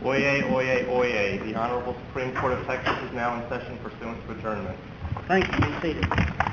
Oyez, oyez, oyez. The Honorable Supreme Court of Texas is now in session pursuant to adjournment. Thank you. Be seated.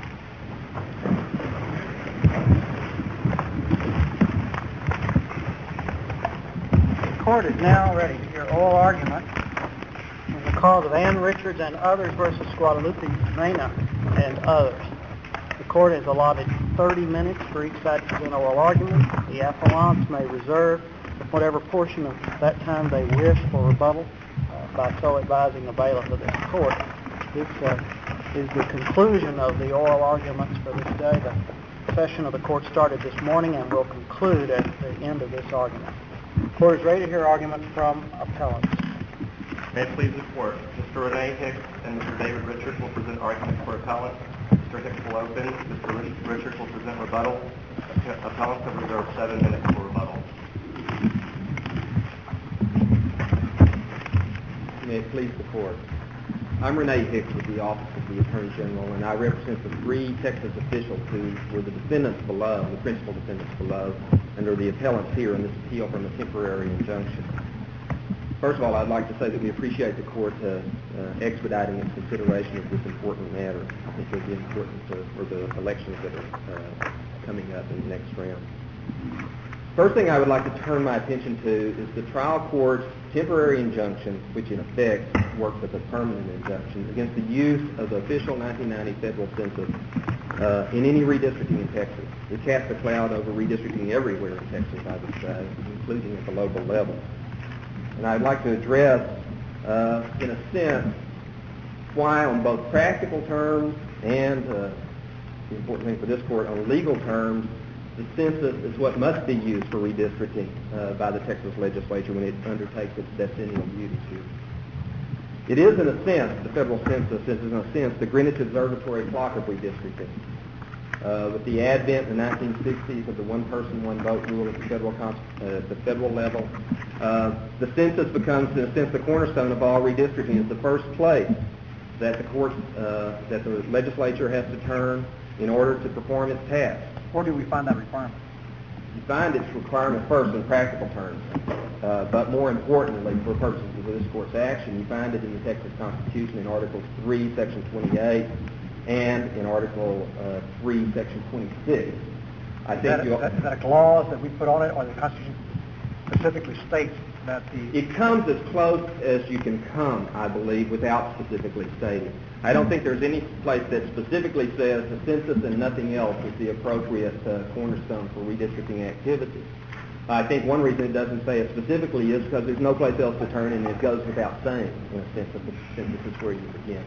The court is now ready to hear oral argument in the cause of Ann Richards and others versus Guadalupe Reyna and others. The court has allotted 30 minutes for each side to present oral argument. The appellants may reserve whatever portion of that time they wish for rebuttal by so advising the bailiff of this court. This is the conclusion of the oral arguments for this day. The session of the court started this morning and will conclude at the end of this argument. The court is ready to hear argument from appellants. May it please the court, Mr. Rene Hicks and Mr. David Richards will present arguments for appellant. Mr. Hicks will open. Mr. Richards will present rebuttal. Appellants have reserved 7 minutes for rebuttal. May it please the court. I'm Rene Hicks with the Office of the Attorney General, and I represent the 3 Texas officials who were the defendants below, the principal defendants below, and are the appellants here in this appeal from a temporary injunction. First of all, I'd like to say that we appreciate the court expediting its consideration of this important matter. I think it'll be important for the elections that are coming up in the next round. First thing I would like to turn my attention to is the trial court's temporary injunction, which in effect works as a permanent injunction, against the use of the official 1990 federal census in any redistricting in Texas. It casts a cloud over redistricting everywhere in Texas, I would say, including at the local level. And I'd like to address, in a sense, why on both practical terms and, the important thing for this court, on legal terms, the census is what must be used for redistricting by the Texas legislature when it undertakes its decennial duties here. It is, in a sense, the federal census is, in a sense, the Greenwich Observatory clock of redistricting. With the advent in the 1960s of the one-person, one-vote rule at the federal level, the census becomes, in a sense, the cornerstone of all redistricting. It's the first place that the legislature has to turn in order to perform its task. Where do we find that requirement? You find its requirement first in practical terms, but more importantly, for purposes of this court's action, you find it in the Texas Constitution in Article 3, Section 28, and in Article 3, Section 26. Is that a clause that we put on it, or the Constitution specifically states that the... It comes as close as you can come, I believe, without specifically stating. I don't think there's any place that specifically says the census and nothing else is the appropriate cornerstone for redistricting activities. I think one reason it doesn't say it specifically is because there's no place else to turn, and it goes without saying, in a sense, that the census is where you begin.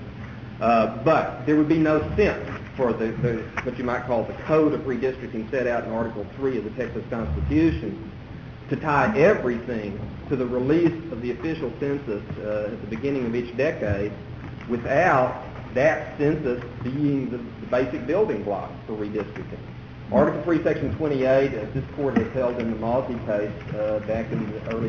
But there would be no sense for what you might call the code of redistricting set out in Article 3 of the Texas Constitution to tie everything to the release of the official census at the beginning of each decade without that census being the basic building block for redistricting. Article 3, Section 28, as this court has held in the Malti case back in the early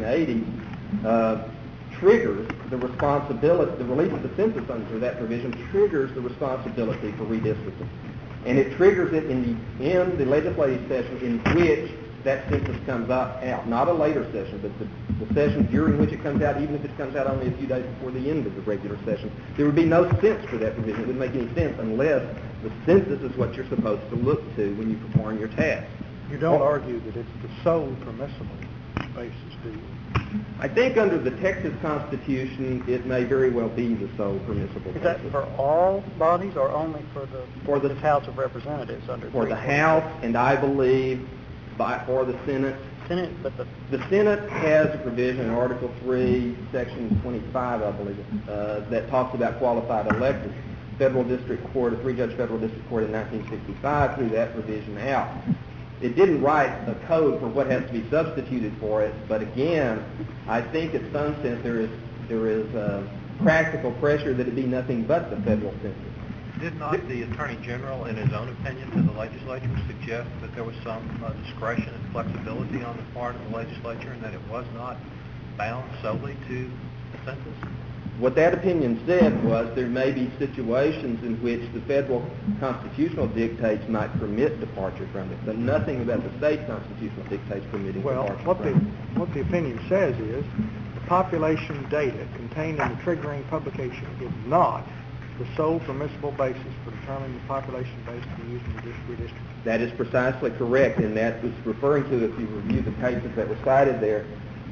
1980s, triggers the responsibility, the release of the census under that provision triggers the responsibility for redistricting. And it triggers it in the legislative session in which that census comes out, not a later session, but the session during which it comes out, even if it comes out only a few days before the end of the regular session. There would be no sense for that provision. It wouldn't make any sense unless the census is what you're supposed to look to when you perform your task. You don't argue that it's the sole permissible basis, do you? I think under the Texas Constitution, it may very well be the sole permissible basis. Is that for all bodies or only for the House of Representatives under? For the House, and I believe for the Senate. The Senate has a provision in Article 3, Section 25, I believe, that talks about qualified electors. Federal District Court, a 3-judge Federal District Court in 1965 threw that provision out. It didn't write a code for what has to be substituted for it, but again, I think in some sense there is practical pressure that it be nothing but the federal census. Did not the Attorney General, in his own opinion to the legislature, suggest that there was some discretion and flexibility on the part of the legislature and that it was not bound solely to the census? What that opinion said was there may be situations in which the federal constitutional dictates might permit departure from it, but nothing about the state constitutional dictates permitting departure from it. What the opinion says is population data contained in the triggering publication is not the sole permissible basis for determining the population base to be used in redistricting. That is precisely correct, and that was referring to, if you review the cases that were cited there,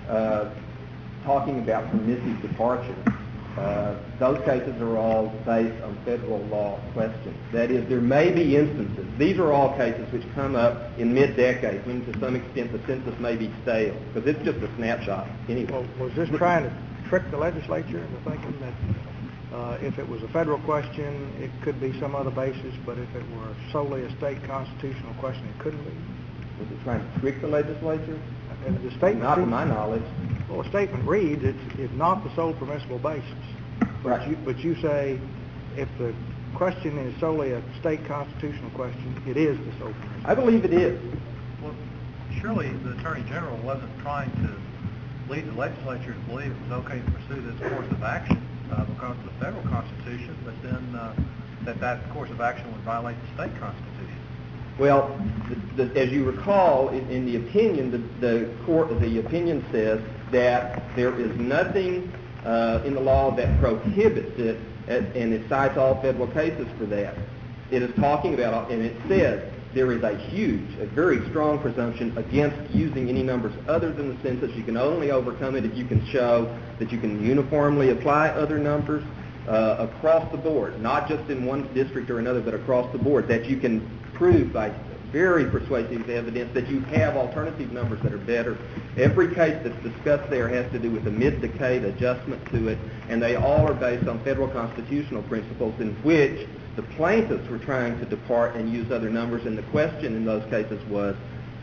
talking about permissive departure. Those cases are all based on federal law questions. That is, there may be instances, these are all cases which come up in mid-decade when to some extent the census may be stale, because it's just a snapshot anyway. Well, was this trying to trick the legislature into thinking that if it was a federal question, it could be some other basis, but if it were solely a state constitutional question, it couldn't be? Was it trying to trick the legislature? And the statement, not to my knowledge. Well, the statement reads, it's not the sole permissible basis. Right. But you say if the question is solely a state constitutional question, it is the sole permissible. I believe it is. Well, surely the Attorney General wasn't trying to lead the legislature to believe it was okay to pursue this course of action because of the federal constitution, but then that course of action would violate the state constitution. Well, as you recall, in the opinion, the opinion says that there is nothing in the law that prohibits it, and it cites all federal cases for that. It is talking about, and it says there is a very strong presumption against using any numbers other than the census. You can only overcome it if you can show that you can uniformly apply other numbers across the board, not just in one district or another, but across the board, that you can prove by very persuasive evidence that you have alternative numbers that are better. Every case that's discussed there has to do with a mid-decade adjustment to it, and they all are based on federal constitutional principles in which the plaintiffs were trying to depart and use other numbers, and the question in those cases was,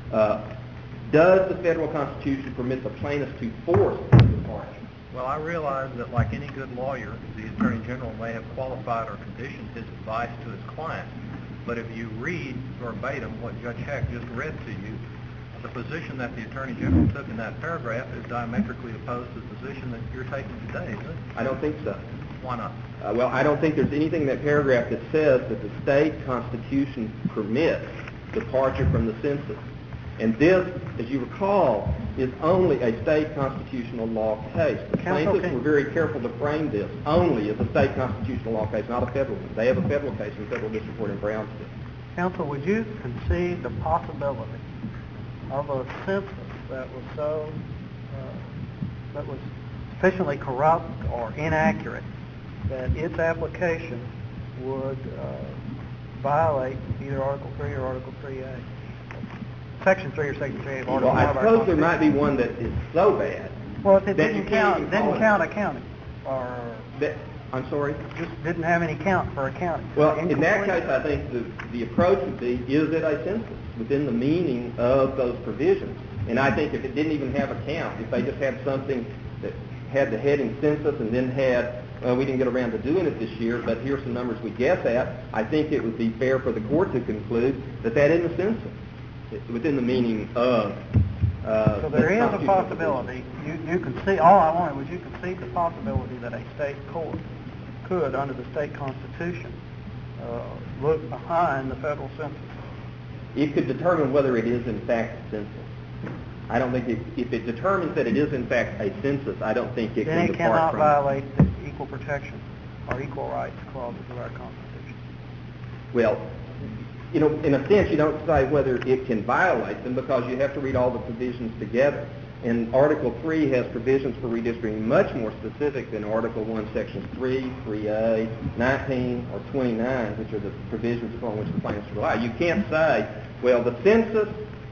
does the federal constitution permit the plaintiffs to force departure? Well, I realize that like any good lawyer, the Attorney General may have qualified or conditioned his advice to his client. But if you read verbatim what Judge Heck just read to you, the position that the Attorney General took in that paragraph is diametrically opposed to the position that you're taking today, isn't it? I don't think so. Why not? Well, I don't think there's anything in that paragraph that says that the state constitution permits departure from the census. And this, as you recall, is only a state constitutional law case. The plaintiffs were very careful to frame this only as a state constitutional law case, not a federal one. They have a federal case in Federal District Court in Brownsville. Counsel, would you concede the possibility of a census that was sufficiently corrupt or inaccurate that its application would violate either Article 3 or Article 3A? Section 3 or Section 3A of Article 1 of our Constitution. Well, I suppose there might be one that is so bad. Well, if it didn't count a county, or I'm sorry? Just didn't have any count for a county. Well, in that case, I think the approach would be, is it a census within the meaning of those provisions? And I think if it didn't even have a count, if they just had something that had the heading census and then had, well, we didn't get around to doing it this year, but here's some numbers we guess at, I think it would be fair for the court to conclude that that isn't a census. It's within the meaning of... so there is a possibility. You concede, all I wanted was you concede the possibility that a state court could, under the state constitution, look behind the federal census. It could determine whether it is in fact a census. I don't think if it determines that it is in fact a census, I don't think it can depart from it. Then it cannot violate the equal protection or equal rights clauses of our Constitution. Well, you know, in a sense, you don't say whether it can violate them because you have to read all the provisions together. And Article 3 has provisions for redistricting much more specific than Article 1, Sections 3, 3A, 19, or 29, which are the provisions upon which the plaintiffs rely. You can't say, well, the census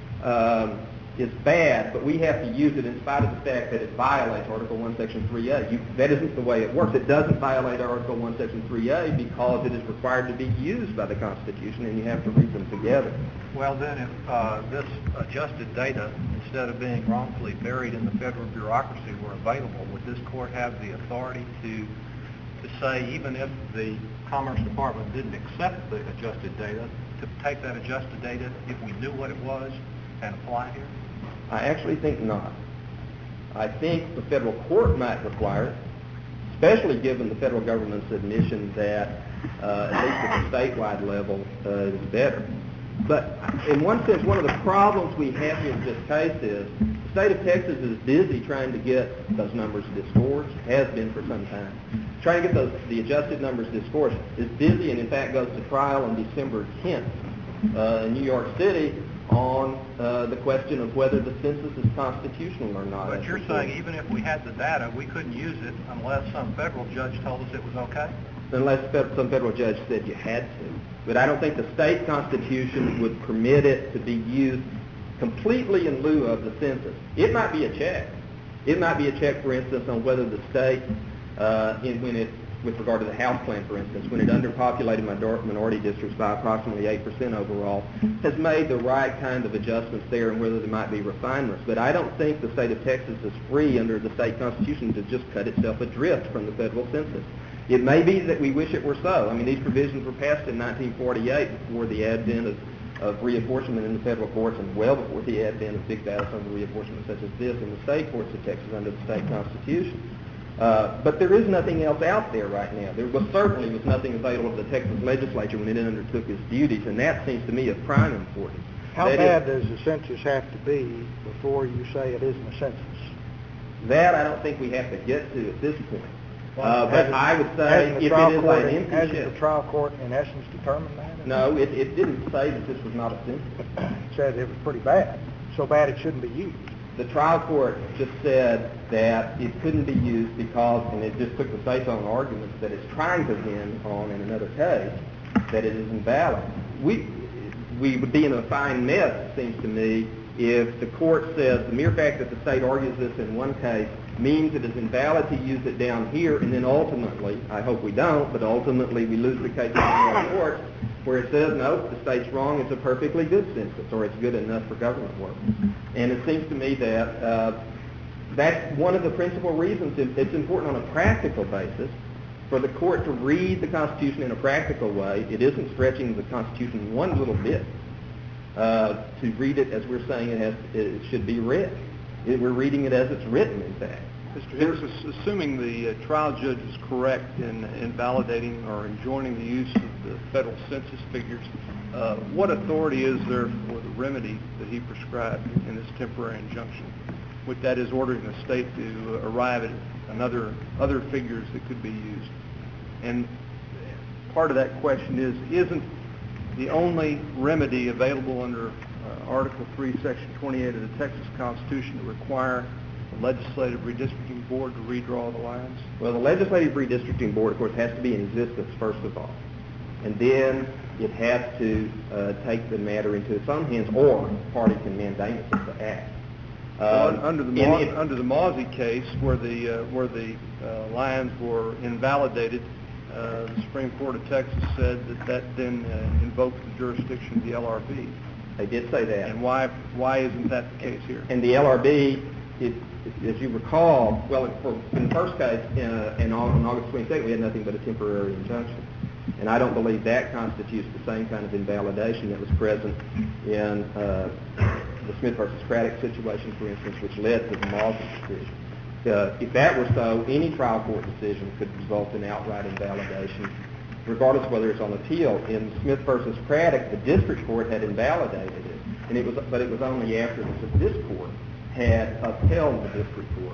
is bad, but we have to use it in spite of the fact that it violates Article 1, Section 3A. That isn't the way it works. It doesn't violate Article 1, Section 3A because it is required to be used by the Constitution, and you have to read them together. Well, then, if this adjusted data, instead of being wrongfully buried in the federal bureaucracy, were available, would this court have the authority to say, even if the Commerce Department didn't accept the adjusted data, to take that adjusted data, if we knew what it was, and apply it here? I actually think not. I think the federal court might require it, especially given the federal government's admission that, at least at the statewide level, is better. But in one sense, one of the problems we have here in this case is The state of Texas is busy trying to get those numbers disgorged, has been for some time. Trying to get the adjusted numbers disgorged is busy, and in fact goes to trial on December 10th in New York City on the question of whether the census is constitutional or not. But you're saying even if we had the data, we couldn't use it unless some federal judge told us it was okay? Unless some federal judge said you had to. But I don't think the state constitution would permit it to be used completely in lieu of the census. It might be a check. It might be a check, for instance, on whether the state, with regard to the House plan, for instance, when it underpopulated minority districts by approximately 8% overall, has made the right kind of adjustments there, and whether there might be refinements. But I don't think the state of Texas is free under the state constitution to just cut itself adrift from the federal census. It may be that we wish it were so. I mean, these provisions were passed in 1948 before the advent of reapportionment in the federal courts, and well before the advent of big battles over reapportionment such as this in the state courts of Texas under the state constitution. But there is nothing else out there right now. There certainly was nothing available to the Texas legislature when it undertook its duties, and that seems to me of prime importance. How bad does the census have to be before you say it isn't a census? That I don't think we have to get to at this point. But I would say if it is an empty Hasn't shell. the trial court in essence determined that? No, it didn't say that this was not a census. It said it was pretty bad. So bad it shouldn't be used. The trial court just said that it couldn't be used because, and it just took the say-so arguments that it's trying to win on in another case, that it is invalid. We would be in a fine mess, it seems to me, if the court says the mere fact that the state argues this in one case means it is invalid to use it down here, and then ultimately, I hope we don't, but ultimately we lose the case in the court where it says, no, the state's wrong, it's a perfectly good census, or it's good enough for government work. And it seems to me that that's one of the principal reasons it's important on a practical basis for the court to read the Constitution in a practical way. It isn't stretching the Constitution one little bit to read it as we're saying it should be read. We're reading it as it's written, in fact. Mr. Hicks, assuming the trial judge is correct in invalidating or enjoining the use of the federal census figures, what authority is there for the remedy that he prescribed in this temporary injunction? With that is ordering the state to arrive at other figures that could be used. And part of that question is, isn't the only remedy available under Article 3, Section 28 of the Texas Constitution to require the Legislative Redistricting Board to redraw the lines? Well, the Legislative Redistricting Board, of course, has to be in existence, first of all. And then it has to take the matter into its own hands, or the party can mandamus it to act. Under the Mawsey case, where the lines were invalidated, the Supreme Court of Texas said that then invoked the jurisdiction of the LRB. They did say that. And why isn't that the case here? And the LRB, as you recall, well, in the first case, on August 22nd, we had nothing but a temporary injunction. And I don't believe that constitutes the same kind of invalidation that was present in the Smith versus Craddock situation, for instance, which led to the Mawsey decision. If that were so, any trial court decision could result in outright invalidation, regardless of whether it's on appeal. In Smith versus Craddock, the district court had invalidated it, but it was only after this court had upheld the district court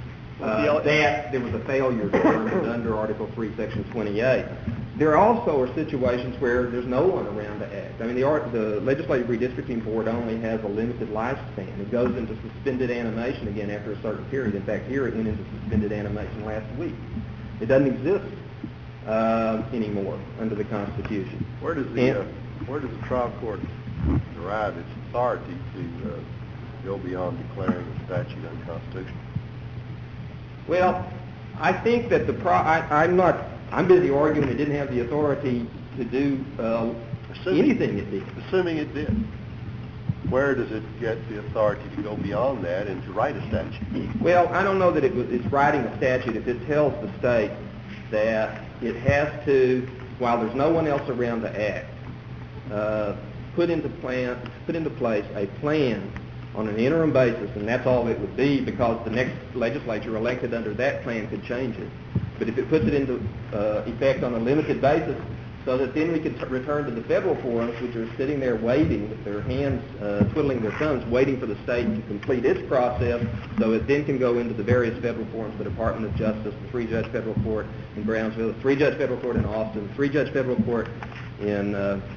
that there was a failure to under Article 3, Section 28. There also are situations where there's no one around to act. I mean, the Legislative Redistricting Board only has a limited lifespan. It goes into suspended animation again after a certain period. In fact, here it went into suspended animation last week. It doesn't exist anymore under the Constitution. Where does the trial court derive its authority to go beyond declaring the statute unconstitutional? Well, I think that I'm busy arguing it didn't have the authority to do anything it did. Assuming it did. Where does it get the authority to go beyond that and to write a statute? Well, I don't know that it's writing a statute if it tells the state that it has to, while there's no one else around to act, put into place a plan on an interim basis, and that's all it would be, because the next legislature elected under that plan could change it. But if it puts it into effect on a limited basis, so that then we can return to the federal forums, which are sitting there waiting with their hands, twiddling their thumbs, waiting for the state to complete its process, so it then can go into the various federal forums, the Department of Justice, the 3-judge federal court in Brownsville, the 3-judge federal court in Austin, the 3-judge federal court in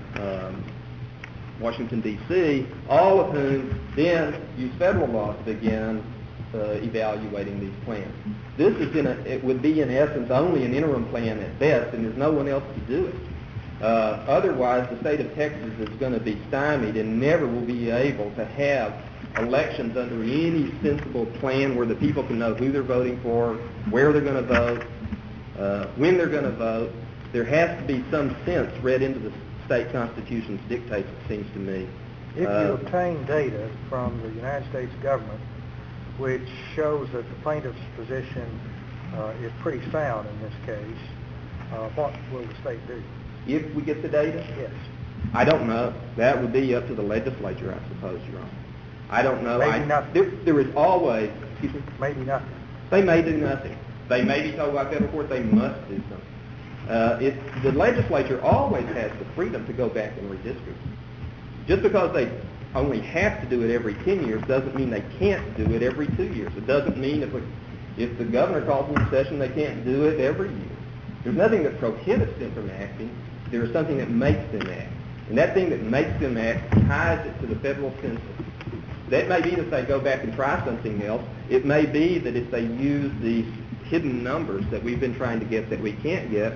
Washington, D.C., all of whom then use federal law to begin evaluating these plans. This is it would be in essence only an interim plan at best, and there's no one else to do it. Otherwise, the state of Texas is going to be stymied and never will be able to have elections under any sensible plan where the people can know who they're voting for, where they're going to vote, when they're going to vote. There has to be some sense read into the state constitution's dictates, it seems to me. If you obtain data from the United States government which shows that the plaintiff's position is pretty sound in this case, what will the state do? If we get the data? Yes. I don't know. That would be up to the legislature, I suppose, Your Honor. I don't know. Maybe nothing. There is always, excuse me? Maybe nothing. They may do nothing. They may be told by federal court they must do something. The legislature always has the freedom to go back and redistrict. Just because they only have to do it every 10 years doesn't mean they can't do it every 2 years. It doesn't mean if the governor calls them in session, they can't do it every year. There's nothing that prohibits them from acting. There is something that makes them act. And that thing that makes them act ties it to the federal census. That may be that they go back and try something else. It may be that if they use these hidden numbers that we've been trying to get that we can't get,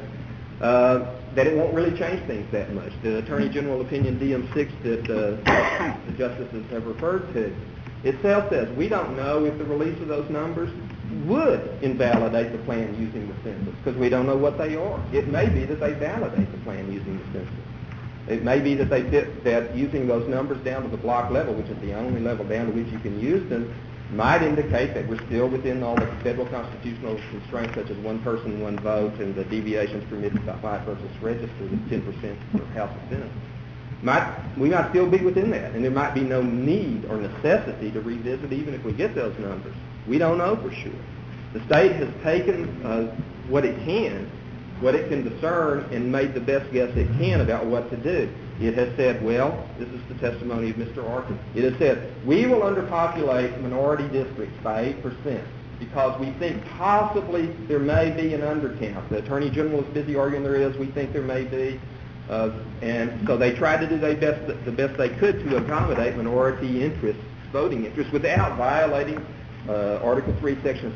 that it won't really change things that much. The Attorney General opinion DM6 that the justices have referred to itself says we don't know if the release of those numbers would invalidate the plan using the census because we don't know what they are. It may be that they validate the plan using the census. It may be that that using those numbers down to the block level, which is the only level down to which you can use them, might indicate that we're still within all the federal constitutional constraints such as one person, one vote, and the deviations permitted by white versus register, the 10% for House and Senate. We might still be within that, and there might be no need or necessity to revisit even if we get those numbers. We don't know for sure. The state has taken what it can discern, and made the best guess it can about what to do. It has said, well, this is the testimony of Mr. Arkin. It has said, we will underpopulate minority districts by 8% because we think possibly there may be an undercount. The Attorney General is busy arguing there is. We think there may be. And so they tried to do the best they could to accommodate minority interests, voting interests, without violating Article 3, Section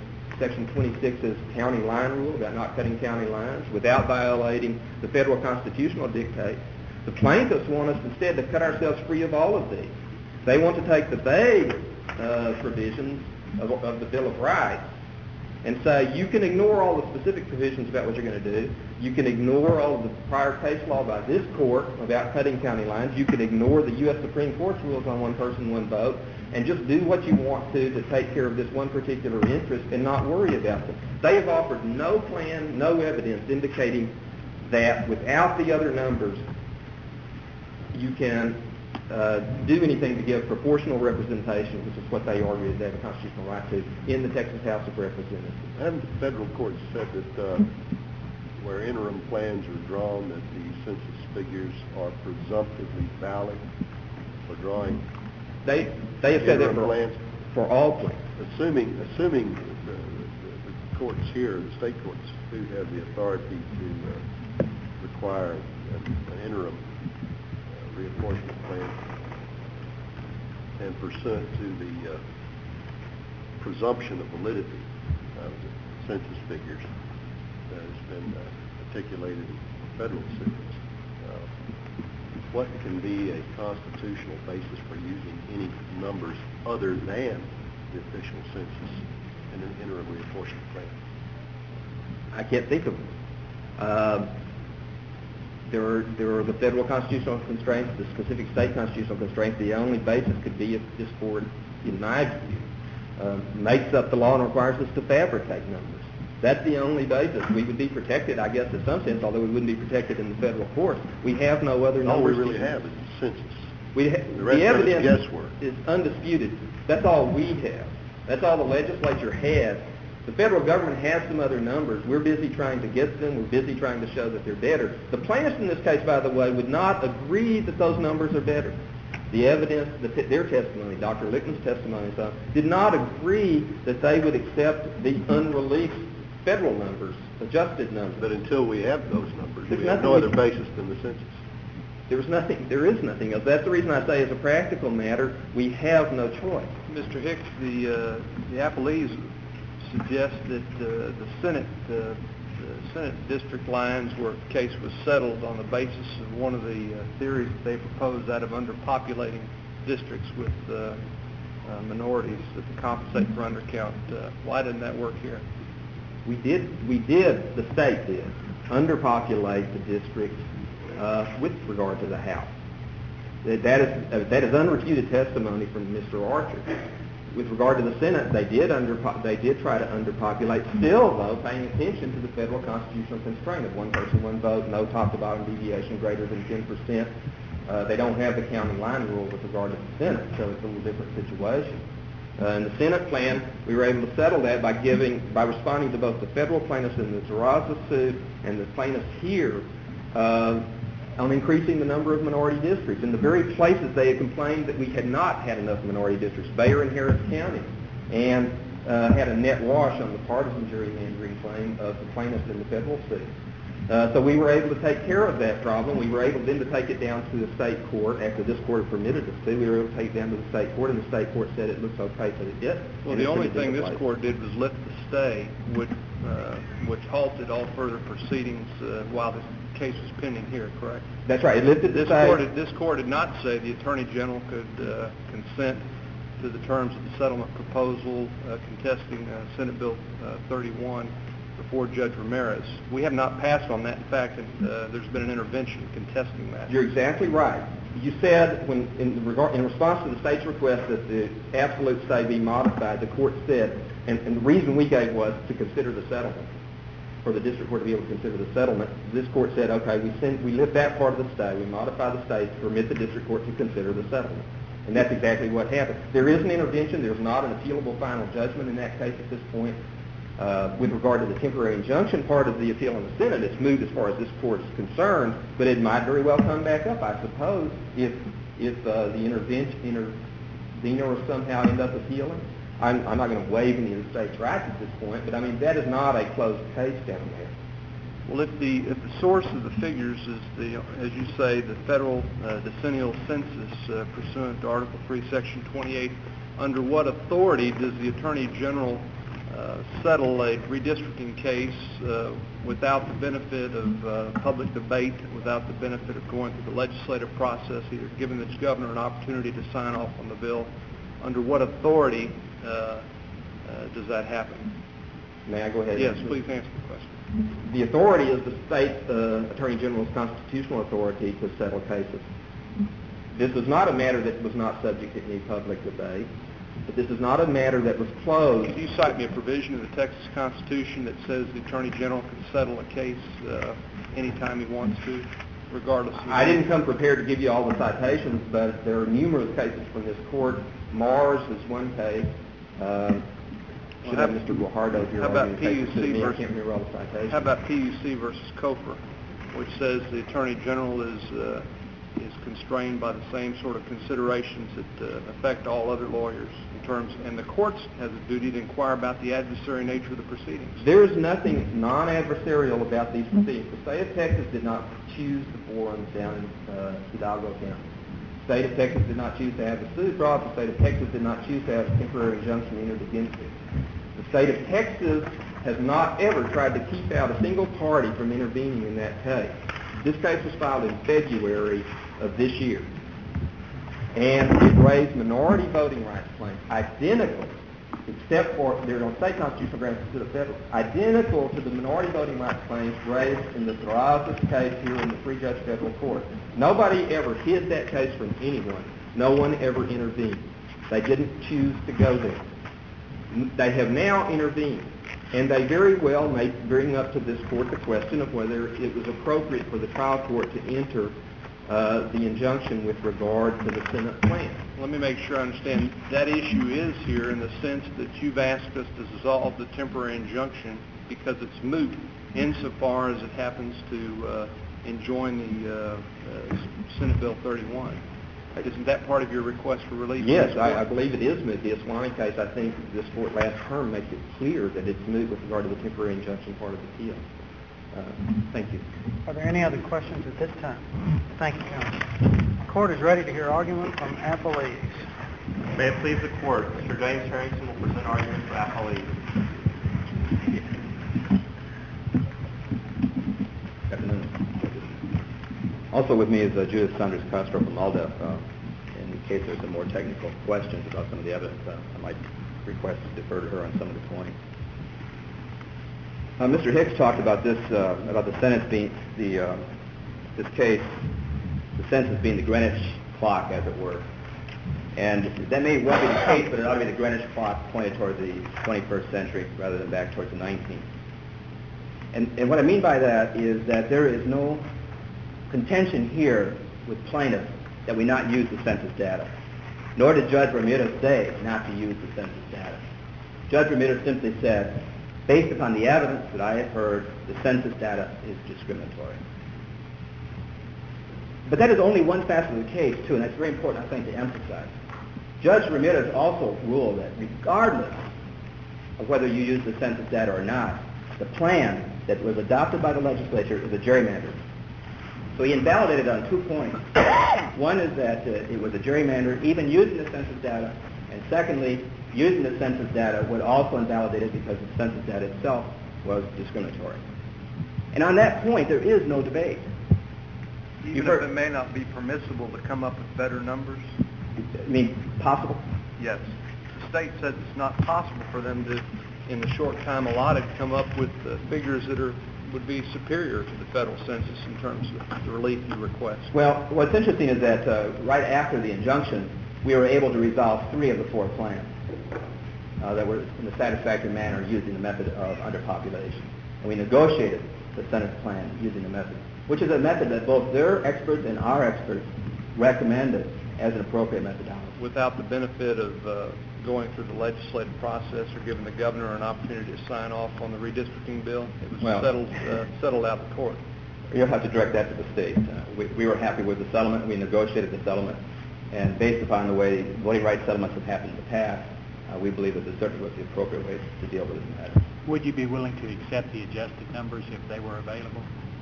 26's county line rule about not cutting county lines, without violating the federal constitutional dictate. The plaintiffs want us instead to cut ourselves free of all of these. They want to take the vague provisions of the Bill of Rights and say you can ignore all the specific provisions about what you're going to do. You can ignore all of the prior case law by this court about cutting county lines. You can ignore the U.S. Supreme Court's rules on one person, one vote, and just do what you want to take care of this one particular interest and not worry about them. They have offered no plan, no evidence indicating that without the other numbers, you can do anything to give proportional representation, which is what they argue they have a constitutional right to, in the Texas House of Representatives. Haven't the federal courts said that where interim plans are drawn, that the census figures are presumptively valid for drawing They have said that for all plans. Assuming the courts here, the state courts, do have the authority to require an interim reapportionment plan, and pursuant to the presumption of validity of the census figures that has been articulated in federal suits, what can be a constitutional basis for using any numbers other than the official census in an interim reapportionment plan? I can't think of them. There are the federal constitutional constraints, the specific state constitutional constraints. The only basis could be if this court, in my view, makes up the law and requires us to fabricate numbers. That's the only basis. We would be protected, I guess, in some sense, although we wouldn't be protected in the federal courts. We have no other numbers. All we really have is the census. The rest evidence of it's guesswork. is undisputed. That's all we have. That's all the legislature has The federal government has some other numbers. We're busy trying to get them. We're busy trying to show that they're better. The plaintiffs in this case, by the way, would not agree that those numbers are better. The evidence, their testimony, Dr. Lichtman's testimony, did not agree that they would accept the unreleased federal numbers, adjusted numbers. But until we have those numbers, There's we have no other basis than the census. There is nothing else. That's the reason I say, as a practical matter, we have no choice. Mr. Hicks, the appellees suggest that the Senate district lines where the case was settled on the basis of one of the theories that they proposed out of underpopulating districts with minorities that compensate for undercount. Why didn't that work here? We did, the state did, underpopulate the districts with regard to the House. That is unrefuted testimony from Mr. Archer. With regard to the Senate, they did try to underpopulate, still, though, paying attention to the federal constitutional constraint of one person, one vote, no top-to-bottom deviation greater than 10%. They don't have the county line rule with regard to the Senate, so it's a little different situation. In the Senate plan, we were able to settle that by responding to both the federal plaintiffs in the Terraza suit and the plaintiffs here on increasing the number of minority districts. In the very places they had complained that we had not had enough minority districts, Bayer and Harris County, and had a net wash on the partisan gerrymandering claim of the plaintiffs in the federal suit. So we were able to take care of that problem. We were able then to take it down to the state court. After this court had permitted us to, we were able to take it down to the state court, and the state court said it looks okay, so it did. Well, the only thing this court did was lift the stay, which halted all further proceedings while this case was pending here, correct? That's right. It lifted the stay. This court did not say the Attorney General could consent to the terms of the settlement proposal contesting Senate Bill 31 before Judge Ramirez. We have not passed on that. In fact, there's been an intervention contesting that. You're exactly right. You said, in response to the state's request that the absolute stay be modified, the court said, and the reason we gave was to consider the settlement, for the district court to be able to consider the settlement. This court said, okay, we lift that part of the stay, we modify the stay to permit the district court to consider the settlement. And that's exactly what happened. There is an intervention. There's not an appealable final judgment in that case at this point. With regard to the temporary injunction part of the appeal in the Senate, it's moved as far as this court is concerned, but it might very well come back up, I suppose, if the intervener somehow end up appealing. I'm not going to waive any of the state's rights at this point, but I mean, that is not a closed case down there. Well, if the source of the figures is as you say, the federal decennial census pursuant to Article 3, Section 28, under what authority does the Attorney General settle a redistricting case without the benefit of public debate, without the benefit of going through the legislative process, either giving the governor an opportunity to sign off on the bill? Under what authority does that happen? May I go ahead? Yes, please answer the question. The authority is the state Attorney General's constitutional authority to settle cases. This is not a matter that was not subject to any public debate. But this is not a matter that was closed. Can you cite me a provision of the Texas Constitution that says the Attorney General can settle a case anytime he wants to, regardless of... I didn't come prepared to give you all the citations, but there are numerous cases from this court. Mars is one case. Should have Mr. Guajardo here. How about PUC I can't remember all the citations. How about PUC versus COFR, which says the Attorney General is constrained by the same sort of considerations that affect all other lawyers in terms, and the courts has a duty to inquire about the adversary nature of the proceedings. There is nothing non-adversarial about these proceedings. The state of Texas did not choose the forums down in Hidalgo County. The state of Texas did not choose to have the suit brought. The state of Texas did not choose to have a temporary injunction entered against it. The state of Texas has not ever tried to keep out a single party from intervening in that case. This case was filed in February of this year, and it raised minority voting rights claims, identical, except for, they're on state constitutional grounds instead of federal, identical to the minority voting rights claims raised in the Terrazas case here in the three-judge federal court. Nobody ever hid that case from anyone. No one ever intervened. They didn't choose to go there. They have now intervened, and they very well may bring up to this court the question of whether it was appropriate for the trial court to enter the injunction with regard to the Senate plan. Let me make sure I understand. That issue is here in the sense that you've asked us to dissolve the temporary injunction because it's moot insofar as it happens to enjoin the Senate Bill 31. Isn't that part of your request for relief? Yes, I believe it is moot. The Aswani case, I think this court last term makes it clear that it's moot with regard to the temporary injunction part of the appeal. Thank you. Are there any other questions at this time? Thank you, counsel. The court is ready to hear argument from appellees. May it please the court, Mr. James Harrington will present argument for appellees. Good afternoon. Also with me is Judith Saunders Castro from ALDEF. In case there's some more technical questions about some of the evidence, I might request to defer to her on some of the points. Mr. Hicks talked about this, about the sentence being this case, the census being the Greenwich clock, as it were. And that may well be the case, but it ought to be the Greenwich clock pointed toward the 21st century rather than back towards the 19th. And what I mean by that is that there is no contention here with plaintiffs that we not use the census data, nor did Judge Ramirez say not to use the census data. Judge Ramirez simply said, based upon the evidence that I have heard, the census data is discriminatory. But that is only one facet of the case, too, and that's very important, I think, to emphasize. Judge Ramirez also ruled that regardless of whether you use the census data or not, the plan that was adopted by the legislature is a gerrymander. So he invalidated on 2 points. One is that it was a gerrymander, even using the census data, and secondly, using the census data would also invalidate it because the census data itself was discriminatory. And on that point, there is no debate. Even if it may not be permissible to come up with better numbers? I mean, possible? Yes. The state says it's not possible for them to, in the short time allotted, come up with figures that would be superior to the federal census in terms of the relief you request. Well, what's interesting is that right after the injunction, we were able to resolve 3 of the 4 plans that were in a satisfactory manner using the method of underpopulation. And we negotiated the Senate plan using the method, which is a method that both their experts and our experts recommended as an appropriate methodology. Without the benefit of going through the legislative process or giving the governor an opportunity to sign off on the redistricting bill, it was settled out of court. You'll have to direct that to the state. We were happy with the settlement. We negotiated the settlement. And based upon the way voting rights settlements have happened in the past, we believe that this certainly was the appropriate way to deal with this matter. Would you be willing to accept the adjusted numbers if they were available?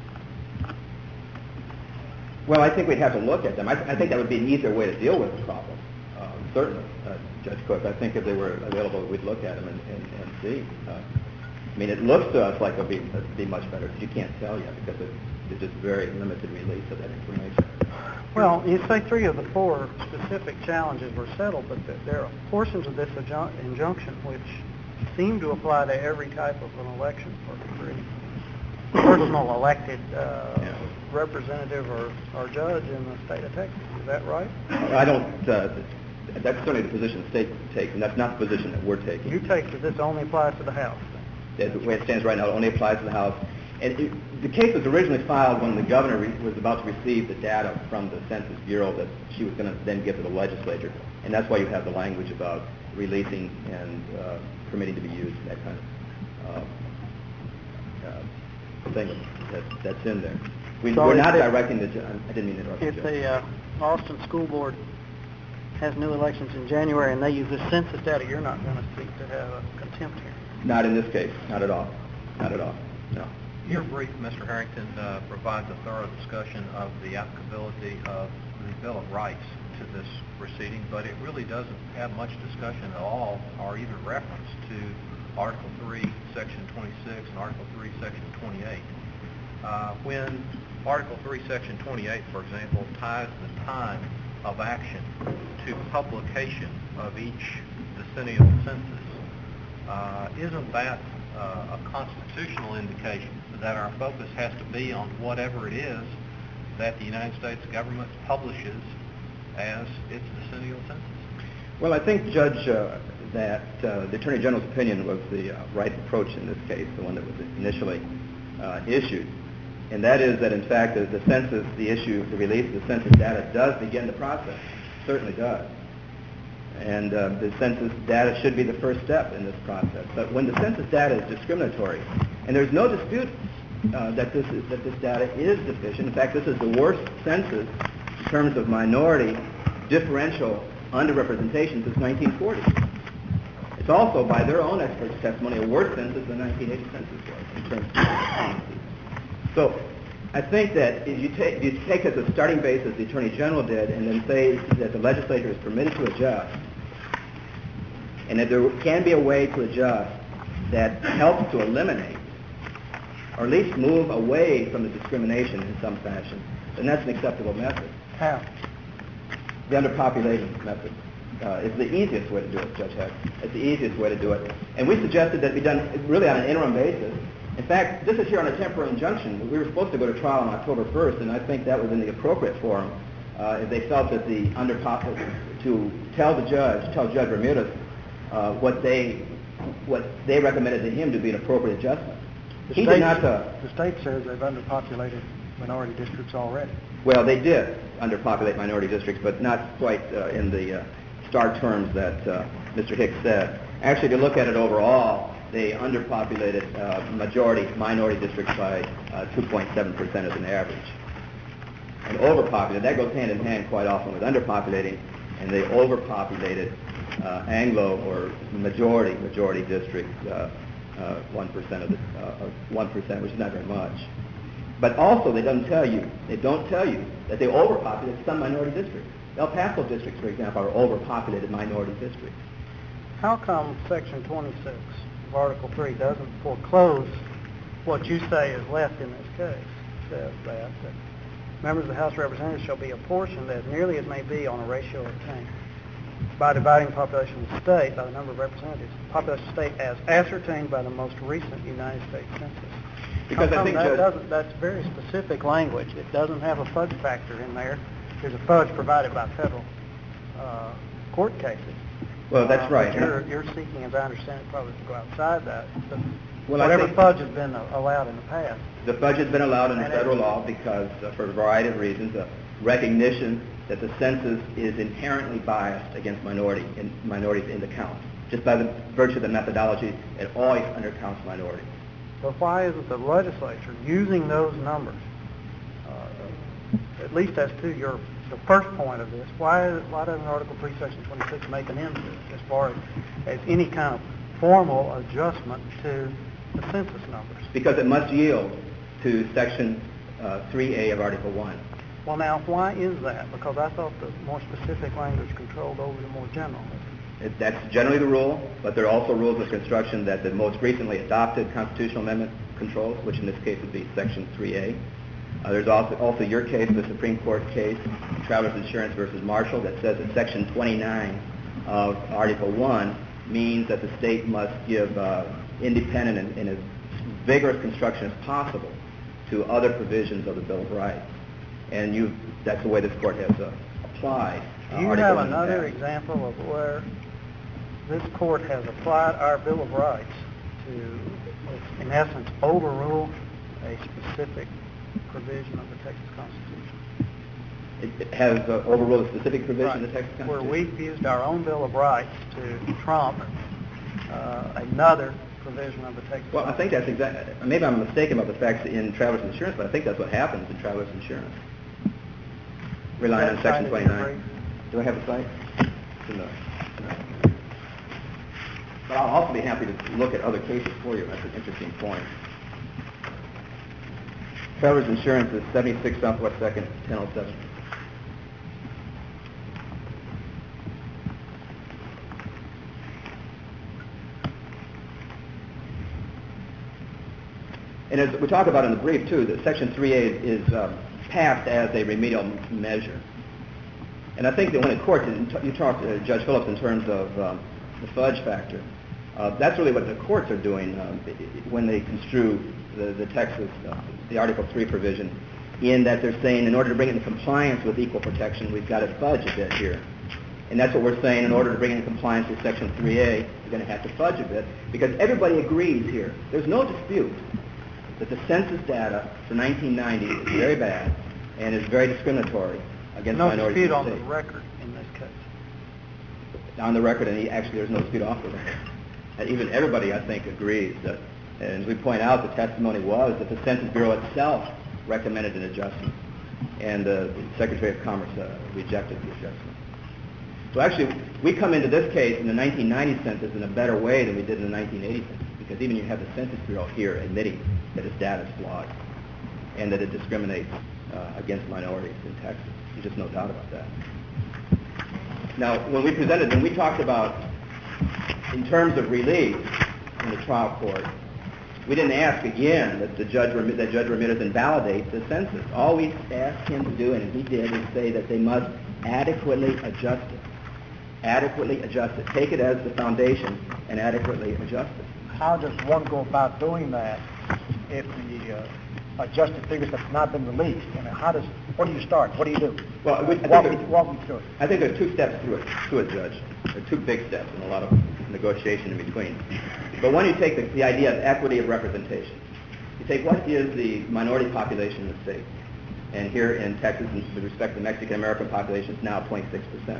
Well, I think we'd have to look at them. I think that would be an easier way to deal with the problem. Certainly, Judge Cook. I think if they were available, we'd look at them and see. I mean, it looks to us like it'll be much better, but you can't tell yet because there's just very limited release of that information. Well, you say 3 of the 4 specific challenges were settled, but there are portions of this injunction which seem to apply to every type of an election for free. Personal elected representative or judge in the state of Texas. Is that right? I don't. That's certainly the position the state takes, and that's not the position that we're taking. You take that this only applies to the House. The way it stands right now, it only applies to the House. And the case was originally filed when the governor was about to receive the data from the Census Bureau that she was going to then give to the legislature. And that's why you have the language about releasing and permitting to be used, that kind of thing that's in there. We're not directing the... I didn't mean to interrupt you, If the Austin School Board has new elections in January and they use the census data, you're not going to seek to have a contempt hearing? Not in this case. Not at all. Not at all. No. Your brief, Mr. Harrington, provides a thorough discussion of the applicability of the Bill of Rights to this proceeding, but it really doesn't have much discussion at all or even reference to Article 3, Section 26 and Article 3, Section 28. When Article 3, Section 28, for example, ties the time of action to publication of each decennial census, isn't that a constitutional indication that our focus has to be on whatever it is that the United States government publishes as its decennial census? Well, I think, Judge, that the Attorney General's opinion was the right approach in this case, the one that was initially issued. And that is that, in fact, the census, the release of the census data does begin the process. It certainly does. And the census data should be the first step in this process. But when the census data is discriminatory, and there's no dispute that this data is deficient. In fact, this is the worst census in terms of minority differential underrepresentation since 1940. It's also, by their own experts' testimony, a worse census than the 1980 census was in terms of transparency. So I think that if you take as a starting base as the Attorney General did, and then say that the legislature is permitted to adjust, and that there can be a way to adjust that helps to eliminate, or at least move away from the discrimination in some fashion, then that's an acceptable method. How? The underpopulating method is the easiest way to do it, Judge Heck. It's the easiest way to do it. And we suggested that it be done really on an interim basis. In fact, this is here on a temporary injunction. We were supposed to go to trial on October 1st, and I think that was in the appropriate forum. If they felt that to tell Judge Ramirez what they recommended to him to be an appropriate adjustment. The He did not. The state says they've underpopulated minority districts already. Well, they did underpopulate minority districts, but not quite in the stark terms that Mr. Hicks said. Actually, if you look at it overall, they underpopulated minority districts by 2.7% as an average. And overpopulated, that goes hand in hand quite often with underpopulating, and they overpopulated Anglo or majority districts, 1% of 1%, which is not very much. But also, they don't tell you that they overpopulated some minority districts. El Paso districts, for example, are overpopulated minority districts. How come Section 26 of Article 3 doesn't foreclose what you say is left in this case? It says that members of the House of Representatives shall be apportioned as nearly as may be on a ratio of 10 by dividing the population of the state by the number of representatives, population of the state as ascertained by the most recent United States Census. Because I think that's very specific language. It doesn't have a fudge factor in there. There's a fudge provided by federal court cases. Well, that's right. You're seeking, as I understand it, probably to go outside that. Well, whatever fudge has been allowed in the past. The fudge has been allowed in federal law because, for a variety of reasons, recognition that the census is inherently biased against minorities in the count. Just by the virtue of the methodology, it always undercounts minorities. But why isn't the legislature using those numbers, at least as to the first point of this, why doesn't Article 3, Section 26 make an end to it as far as any kind of formal adjustment to the census numbers? Because it must yield to Section 3A of Article 1. Well, now, why is that? Because I thought the more specific language controlled over the more general. That's generally the rule, but there are also rules of construction that the most recently adopted constitutional amendment controls, which in this case would be Section 3A. There's also your case, the Supreme Court case, Travelers Insurance versus Marshall, that says that Section 29 of Article 1 means that the state must give independent and as vigorous construction as possible to other provisions of the Bill of Rights. And that's the way this court has applied. Do you have another example of where this court has applied our Bill of Rights to, in essence, overrule a specific provision of the Texas Constitution? It has overruled a specific provision of the Texas Constitution? Where we've used our own Bill of Rights to trump another provision of the Texas Constitution. Well, I think that's exactly, maybe I'm mistaken about the facts in Travelers Insurance, but I think that's what happens in Travelers Insurance. Relying on Section 29. Do I have a site? No. But I'll also be happy to look at other cases for you. That's an interesting point. Travelers Insurance is 76 Southwest 2nd, 1007. And as we talk about in the brief, too, that Section 3A is passed as a remedial measure. And I think that when a court, you talked to Judge Phillips in terms of the fudge factor, that's really what the courts are doing when they construe the Texas, the Article 3 provision, in that they're saying in order to bring it into compliance with equal protection, we've got to fudge a bit here. And that's what we're saying, in order to bring it into compliance with Section 3A, we're going to have to fudge a bit, because everybody agrees here. There's no dispute that the census data for 1990 is very bad and is very discriminatory against No minorities dispute in on the the state. record in this case. On the record, and actually there's no dispute off the record. And even everybody, I think, agrees that, and we point out the testimony was that the Census Bureau itself recommended an adjustment, and the Secretary of Commerce rejected the adjustment. So actually, we come into this case in the 1990 census in a better way than we did in the 1980 census, because even you have the Census Bureau here admitting that its data is flawed and that it discriminates against minorities in Texas. There's just no doubt about that. Now, when we talked about, in terms of relief in the trial court, we didn't ask again that Judge Ramirez invalidate the census. All we asked him to do, and he did, is say that they must adequately adjust it. Adequately adjust it. Take it as the foundation and adequately adjust it. How does one go about doing that if the adjusted figures have not been released? I mean, what do you start? What do you do? Well, walk me through it. I think there's two steps to it, Judge. There are two big steps and a lot of negotiation in between. But one, you take the idea of equity of representation. You take what is the minority population in the state. And here in Texas, with respect to the Mexican-American population, it's now 26%.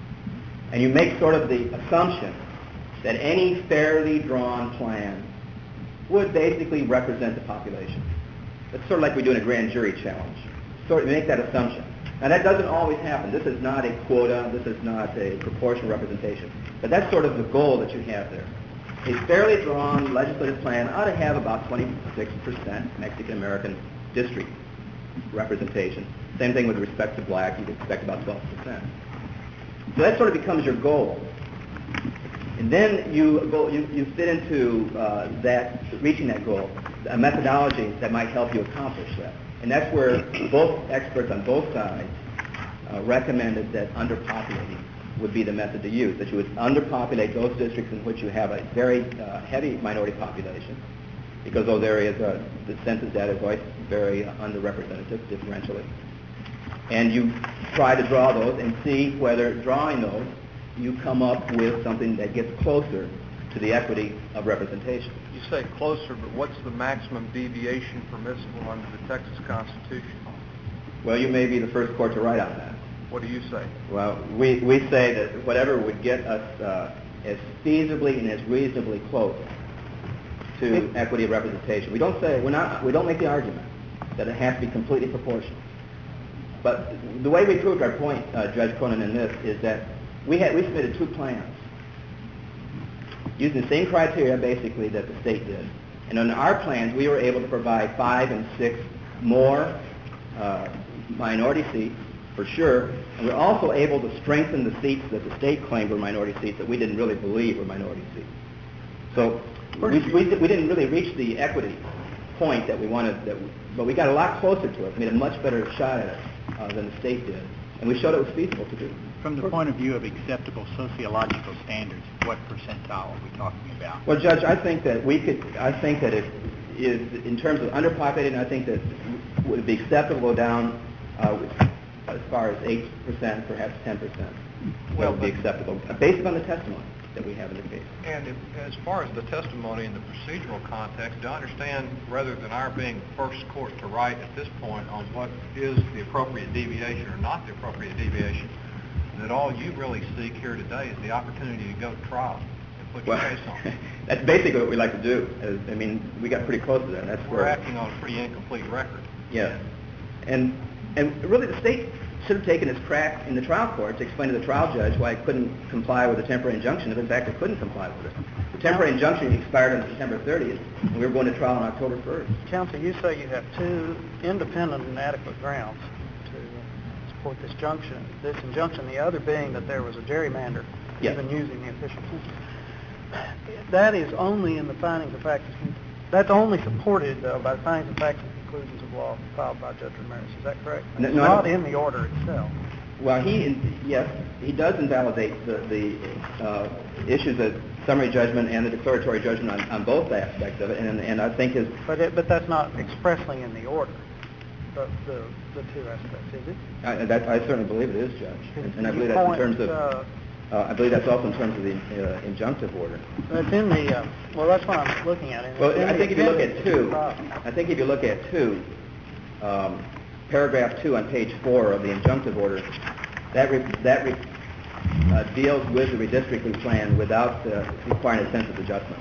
And you make sort of the assumption that any fairly drawn plan would basically represent the population. It's sort of like we do in a grand jury challenge. So you make that assumption. Now that doesn't always happen. This is not a quota. This is not a proportional representation. But that's sort of the goal that you have there. A fairly drawn legislative plan ought to have about 26% Mexican-American district representation. Same thing with respect to black. You'd expect about 12%. So that sort of becomes your goal. And then you fit into reaching that goal, a methodology that might help you accomplish that. And that's where both experts on both sides recommended that underpopulating would be the method to use, that you would underpopulate those districts in which you have a very heavy minority population, because those areas, the census data is always very underrepresented differentially. And you try to draw those and see whether, drawing those, you come up with something that gets closer to the equity of representation. You say closer, but what's the maximum deviation permissible under the Texas Constitution? Well, you may be the first court to write on that. What do you say? Well, we say that whatever would get us as feasibly and as reasonably close to equity of representation. We don't make the argument that it has to be completely proportional. But the way we proved our point, Judge Cronin, in this is that we submitted two plans using the same criteria basically that the state did. And on our plans, we were able to provide 5 and 6 more minority seats for sure. And we're also able to strengthen the seats that the state claimed were minority seats that we didn't really believe were minority seats. So we didn't really reach the equity point that we wanted, but we got a lot closer to it. We made a much better shot at it than the state did. And we showed it was feasible to do. From the point of view of acceptable sociological standards, what percentile are we talking about? Well, Judge, I think that it is, in terms of underpopulating, I think that it would be acceptable down as far as 8%, perhaps 10%. Well, would be acceptable, based upon the testimony that we have in the case. And as far as the testimony in the procedural context, to understand, rather than our being first court to write at this point on what is the appropriate deviation or not the appropriate deviation, that all you really seek here today is the opportunity to go to trial and put your case on. That's basically what we like to do. I mean, we got pretty close to that. We're acting on a pretty incomplete record. Yes. And really the state should have taken its crack in the trial court to explain to the trial judge why it couldn't comply with the temporary injunction if in fact it couldn't comply with it. The temporary injunction expired on September 30th, and we were going to trial on October 1st. Counsel, you say you have two independent and adequate grounds to support this injunction, the other being that there was a gerrymander, yes, even using the official census. That is only in the findings of facts. That's only supported, though, by the findings of facts and conclusions of law filed by Judge Ramirez. Is that correct? It's not in the order itself. Well, he does invalidate the issues of summary judgment and the declaratory judgment on both aspects of it, and I think is. But that's not expressly in the order. The two aspects, is it? I certainly believe it is, Judge, and I believe that in terms of. I believe that's also in terms of the injunctive order. It's in the, well, that's what I'm looking at. Well, I think if you look at 2, paragraph 2 on page 4 of the injunctive order, that deals with the redistricting plan without requiring a census adjustment.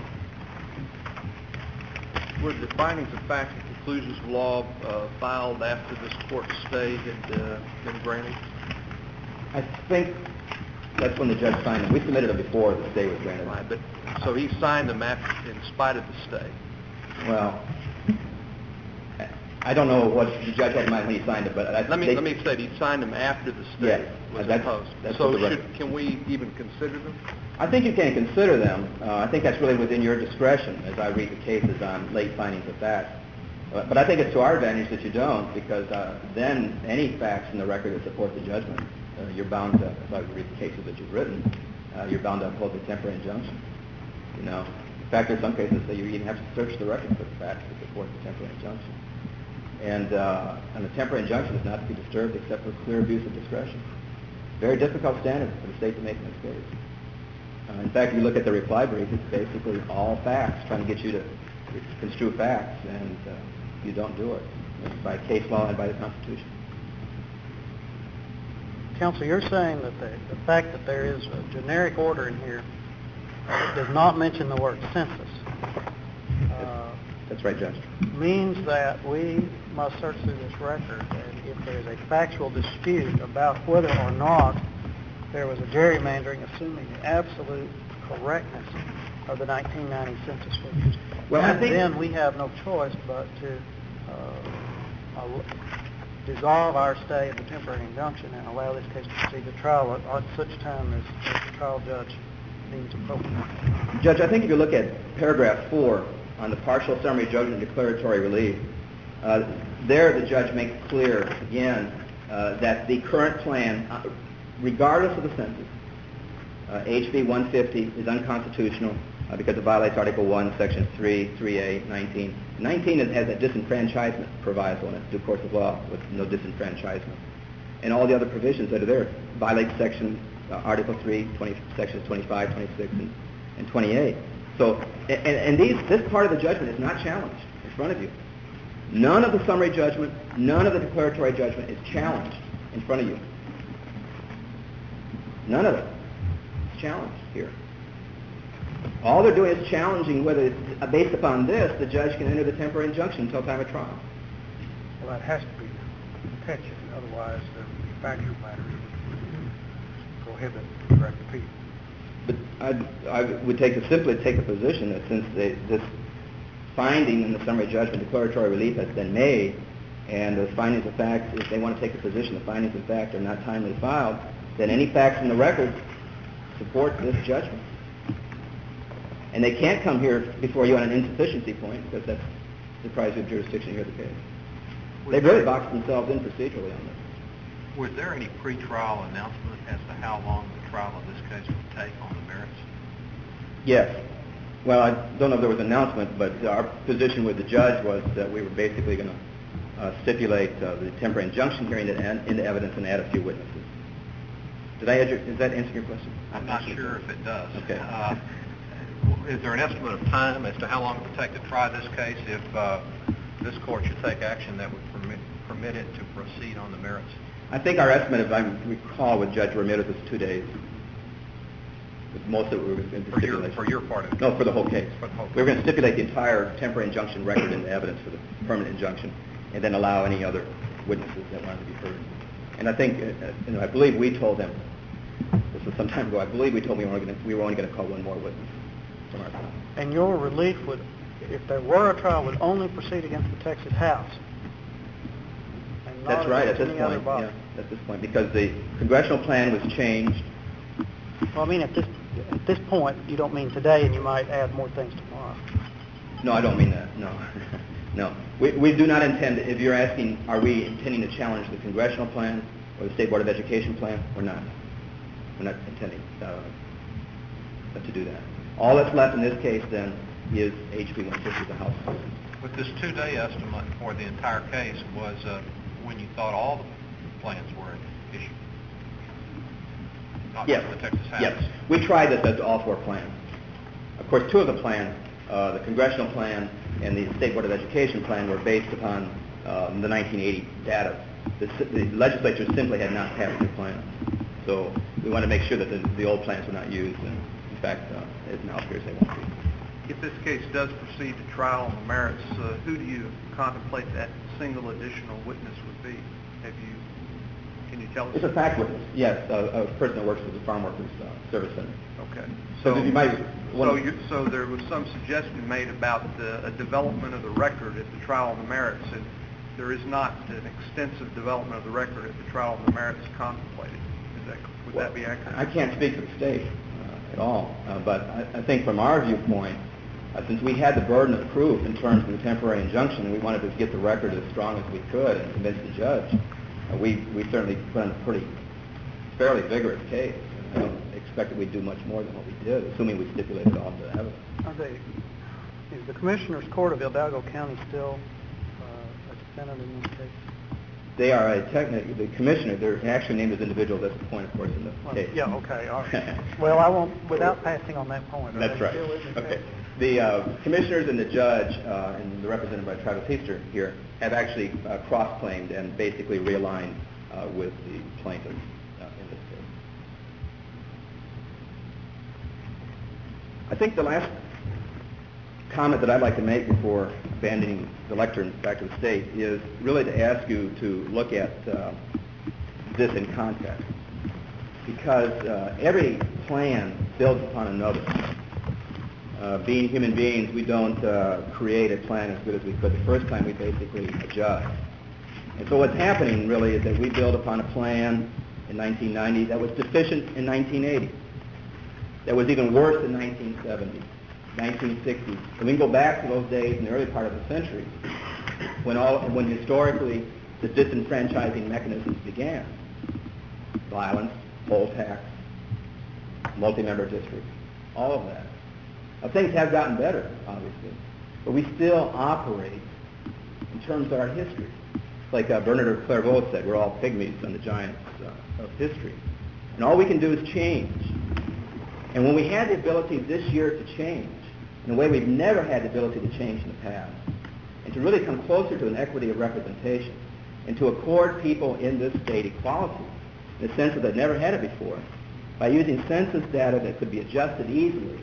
Were the findings of fact and conclusions of law filed after this court stay had been granted? I think that's when the judge signed them. We submitted them before the stay was granted. Right, but so he signed them in spite of the stay. Well, I don't know what the judge had in mind when he signed it, but let me say he signed them after the stay was imposed. So can we even consider them? I think you can consider them. I think that's really within your discretion as I read the cases on late findings of fact. But I think it's to our advantage that you don't, because then any facts in the record that support the judgment, you're bound to, if I read the cases that you've written, you're bound to uphold the temporary injunction. You know, in fact, there's some cases that you even have to search the record for the facts that support the temporary injunction. And the temporary injunction is not to be disturbed except for clear abuse of discretion. Very difficult standard for the state to make in this case. In fact, if you look at the reply brief, it's basically all facts, trying to get you to construe facts, and you don't do it by case law and by the Constitution. Counsel, you're saying that the fact that there is a generic order in here does not mention the word census. That's right, Judge. Means that we must search through this record, and if there is a factual dispute about whether or not there was a gerrymandering, assuming the absolute correctness of the 1990 census figures, well, I think then we have no choice but to dissolve our stay of the temporary injunction and allow this case to proceed to trial at such time as the trial judge deems appropriate. Judge, I think if you look at paragraph 4 on the partial summary judgment declaratory relief, there the judge makes clear again that the current plan, regardless of the census, HB 150 is unconstitutional because it violates Article 1, Section 3, 3A, 19. 19 has a disenfranchisement proviso in it, due course of law, with no disenfranchisement. And all the other provisions that are there violate Article 3, Sections 25, 26, and 28. So, this part of the judgment is not challenged in front of you. None of the summary judgment, none of the declaratory judgment is challenged in front of you. None of it is challenged here. All they're doing is challenging whether, based upon this, the judge can enter the temporary injunction until time of trial. Well, that has to be attention. Otherwise, the factual matters would prohibit direct appeal. But I would simply take the position that since this finding in the summary judgment declaratory relief has been made, and the findings of fact, if they want to take the position the findings of fact are not timely filed, then any facts in the record support this judgment. And they can't come here before you on an insufficiency point, because that deprives you of jurisdiction to hear the case. They've really boxed themselves in procedurally on this. Was there any pretrial announcement as to how long the trial of this case would take on the merits? Yes. Well, I don't know if there was an announcement, but our position with the judge was that we were basically going to stipulate the temporary injunction hearing into evidence and add a few witnesses. Does that answer your question? I'm not sure if it does. Okay. Is there an estimate of time as to how long it would take to try this case if this court should take action that would permit it to proceed on the merits? I think our estimate, if I recall, with Judge Ramirez was 2 days. Most of it we were going to stipulate. For your part of it? No, for the whole case. For the whole case. We were going to stipulate the entire temporary injunction record into evidence for the permanent injunction, and then allow any other witnesses that wanted to be heard. And I think, I believe we told them, this was some time ago, I believe we told them we were only going to call one more witness from our side. And your relief would, if there were a trial, would only proceed against the Texas House. And not That's right, at against this any other point, body. yeah, at this point, because the congressional plan was changed. Well, I mean, at this point, you don't mean today, and you might add more things tomorrow. No, I don't mean that, no. No. We do not intend, if you're asking, are we intending to challenge the congressional plan or the State Board of Education plan? We're not. We're not intending to do that. All that's left in this case, then, is HB 150, the House. But this 2-day estimate for the entire case was when you thought all the plans were issued. not Yes. what the Texas House. Yes. We tried this as all 4 plans. Of course, 2 of the plans, the congressional plan and the State Board of Education plan, were based upon the 1980 data. The legislature simply had not passed the plans. So we want to make sure that the old plans were not used, and in fact, it now appears they won't be. If this case does proceed to trial on the merits, who do you contemplate that single additional witness would be? Can you tell us? It's a fact witness, yes, a person that works for the Farm Workers Service Center. Okay. So you might So there was some suggestion made about a development of the record at the trial on the merits, and there is not an extensive development of the record at the trial on the merits contemplated. Would that be accurate? I can't speak for the state at all, but I think from our viewpoint, since we had the burden of proof in terms of the temporary injunction, and we wanted to get the record as strong as we could and convince the judge, we certainly put on a fairly vigorous case. And I don't expect that we'd do much more than what we did, assuming we stipulated all the evidence. Is the Commissioner's Court of Hidalgo County still a defendant in this case? They are the commissioner. They're actually named as individuals at the point, of course, in the case. Yeah, okay, all right. Well, I won't, without passing on that point. That's right. Okay. The commissioners and the judge, and the represented by Travis Heaster here, have actually cross-claimed and basically realigned with the plaintiffs in this case. I think the last comment that I'd like to make before abandoning the lectern back to the state is really to ask you to look at this in context, because every plan builds upon another. Being human beings, we don't create a plan as good as we could the first time. We basically adjust. And so what's happening really is that we build upon a plan in 1990 that was deficient in 1980, that was even worse in 1970. 1960s. And we can go back to those days in the early part of the century when historically the disenfranchising mechanisms began. Violence, poll tax, multi-member districts, all of that. Now, things have gotten better, obviously, but we still operate in terms of our history. Like Bernard Clairvaux said, we're all pygmies on the giants of history. And all we can do is change. And when we had the ability this year to change, in a way we've never had the ability to change in the past, and to really come closer to an equity of representation, and to accord people in this state equality, in a sense that they've never had it before, by using census data that could be adjusted easily,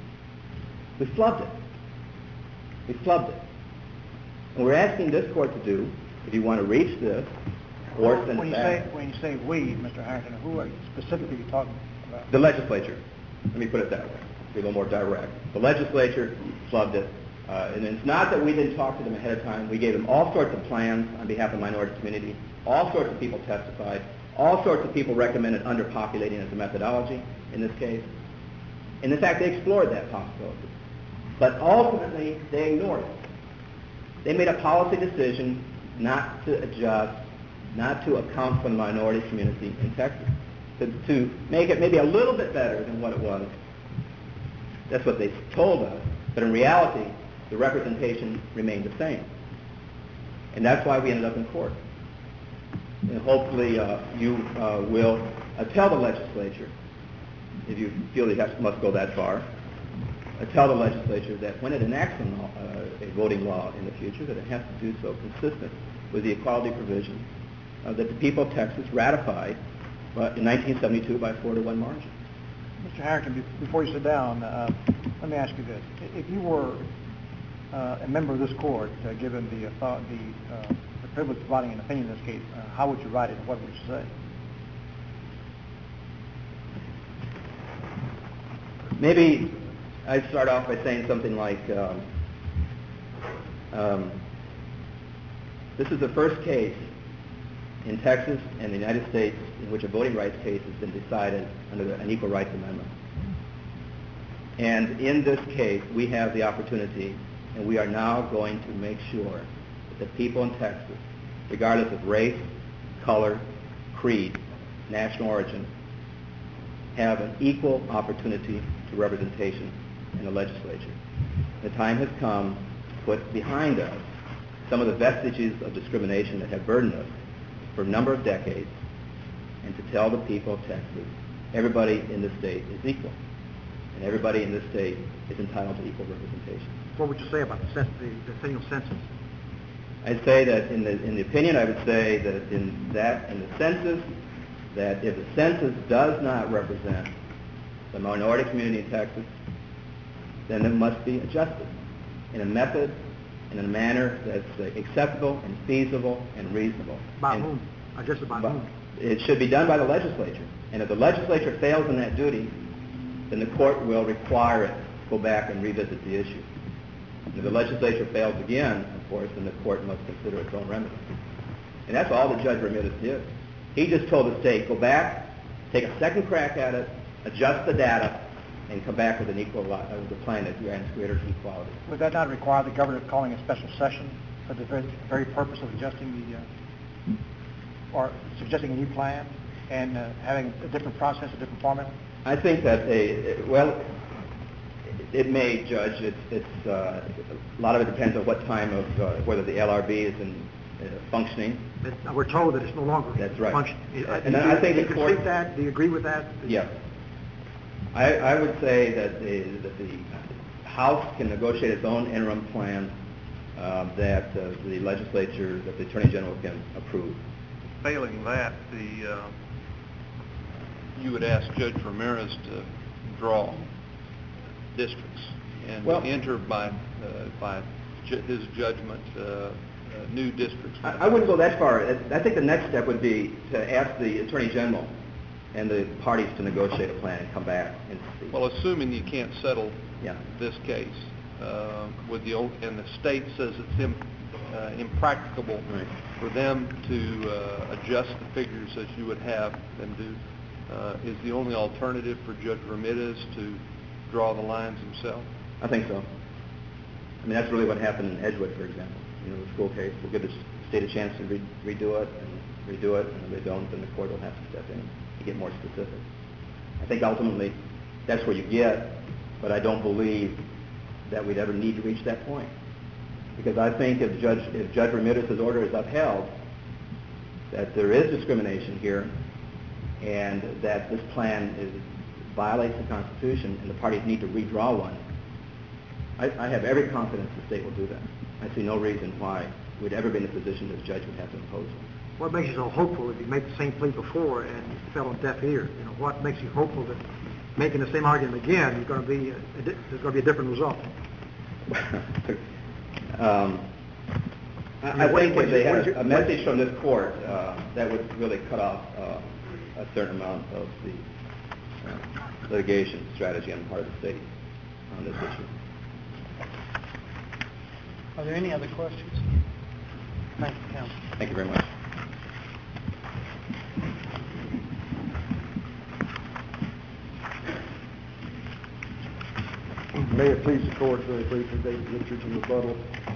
we flubbed it. We flubbed it. And we're asking this court to do, if you want to reach this, or send it back. When you say we, Mr. Harrington, who are you specifically talking about? The legislature. Let me put it that way. Be a little more direct. The legislature flubbed it. And it's not that we didn't talk to them ahead of time. We gave them all sorts of plans on behalf of the minority community. All sorts of people testified. All sorts of people recommended underpopulating as a methodology in this case. And in fact, they explored that possibility. But ultimately, they ignored it. They made a policy decision not to adjust, not to account for the minority community in Texas, to make it maybe a little bit better than what it was. That's what they told us. But in reality, the representation remained the same. And that's why we ended up in court. And hopefully you will tell the legislature, if you feel it must go that far, tell the legislature that when it enacts a voting law in the future, that it has to do so consistent with the equality provisions that the people of Texas ratified in 1972 by 4-1 margin. Mr. Harrington, before you sit down, let me ask you this. If you were a member of this court, given the privilege of providing an opinion in this case, how would you write it and what would you say? Maybe I'd start off by saying something like, this is the first case in Texas and the United States in which a voting rights case has been decided under an Equal Rights Amendment. And in this case, we have the opportunity, and we are now going to make sure that the people in Texas, regardless of race, color, creed, national origin, have an equal opportunity to representation in the legislature. The time has come to put behind us some of the vestiges of discrimination that have burdened us for a number of decades, and to tell the people of Texas everybody in the state is equal, and everybody in the state is entitled to equal representation. What would you say about the decennial census? I'd say that in the opinion, I would say that in the census, that if the census does not represent the minority community in Texas, then it must be adjusted in a method, in a manner that's acceptable and feasible and reasonable. By whom? Adjusted by whom? It should be done by the legislature. And if the legislature fails in that duty, then the court will require it to go back and revisit the issue. And if the legislature fails again, of course, then the court must consider its own remedy. And that's all that Judge Ramirez did. He just told the state, go back, take a second crack at it, adjust the data, and come back with an equal with a plan that grants greater equality. Would that not require the governor calling a special session for the very purpose of adjusting or suggesting a new plan and having a different process, a different formula? I think that it may, Judge. It's a lot of it depends on what time of whether the LRB is in functioning. We're told that it's no longer functioning. And I think the court. That? Do you agree with that? Yeah. I would say that the House can negotiate its own interim plan that the legislature, that the Attorney General can approve. Failing that, you would ask Judge Ramirez to draw districts and enter by his judgment new districts. I wouldn't go that far. I think the next step would be to ask the Attorney General and the parties to negotiate a plan and come back and see. Well, assuming you can't settle this case with and the state says it's impracticable for them to adjust the figures as you would have them do, is the only alternative for Judge Ramirez to draw the lines himself? I think so. I mean, that's really what happened in Edgewood, for example. The school case. We'll give the state a chance to redo it, and if they don't, then the court will have to step in to get more specific. I think ultimately that's where you get, but I don't believe that we'd ever need to reach that point. Because I think if Judge Ramirez's order is upheld, that there is discrimination here, and that this plan violates the Constitution, and the parties need to redraw one, I have every confidence the state will do that. I see no reason why we'd ever be in a position that the judge would have to impose one. What makes you so hopeful if you made the same plea before and it fell on deaf ears? What makes you hopeful that making the same argument again, there's going to be a different result? I think if they had a message from this court, that would really cut off a certain amount of the litigation strategy on the part of the state on this issue. Are there any other questions? Thank you, Counsel. Thank you very much. May it please the court, very briefly, David Richards in rebuttal.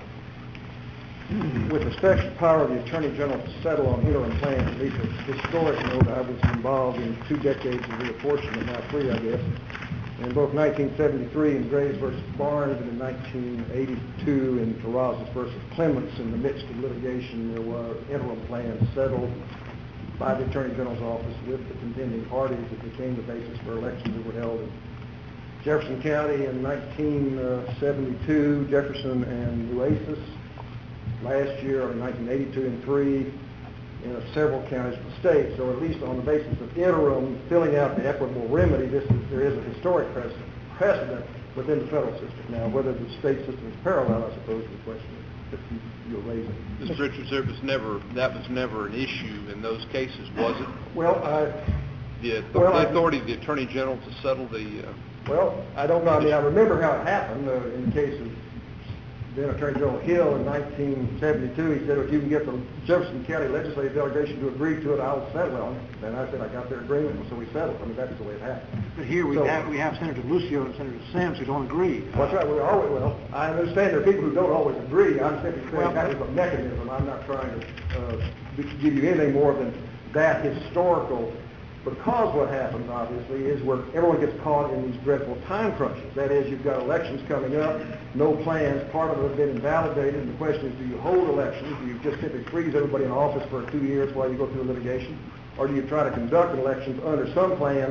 With respect to the power of the Attorney General to settle on interim plans, at least a historic note, I was involved in 2 decades of reapportionment, now 3, I guess, in both 1973 in Graves versus Barnes and in 1982 in Terrazas versus Clements. In the midst of litigation, there were interim plans settled by the Attorney General's office with the contending parties that became the basis for elections that were held in Jefferson County in 1972, Jefferson and Nueces. Last year, in 1982 and 3, in several counties of the state. So at least on the basis of interim, filling out the equitable remedy, there is a historic precedent within the federal system. Now, whether the state system is parallel, I suppose, is the question that you're raising. Mr. Richards, that was never an issue in those cases, was it? Well, the authority of the Attorney General to settle the... Well, I don't know. I mean, I remember how it happened in the case of then Attorney General Hill in 1972. He said, if you can get the Jefferson County legislative delegation to agree to it, I'll settle on it. And I said, I got their agreement, and so we settled. I mean, that's the way it happened. But here we have Senator Lucio and Senator Sims who don't agree. That's right. I understand there are people who don't always agree. I'm simply saying that is a mechanism. I'm not trying to give you anything more than that historical. Because what happens, obviously, is where everyone gets caught in these dreadful time crunches. That is, you've got elections coming up, no plans, part of it has been invalidated, and the question is, do you hold elections? Do you just simply freeze everybody in office for 2 years while you go through litigation? Or do you try to conduct elections under some plan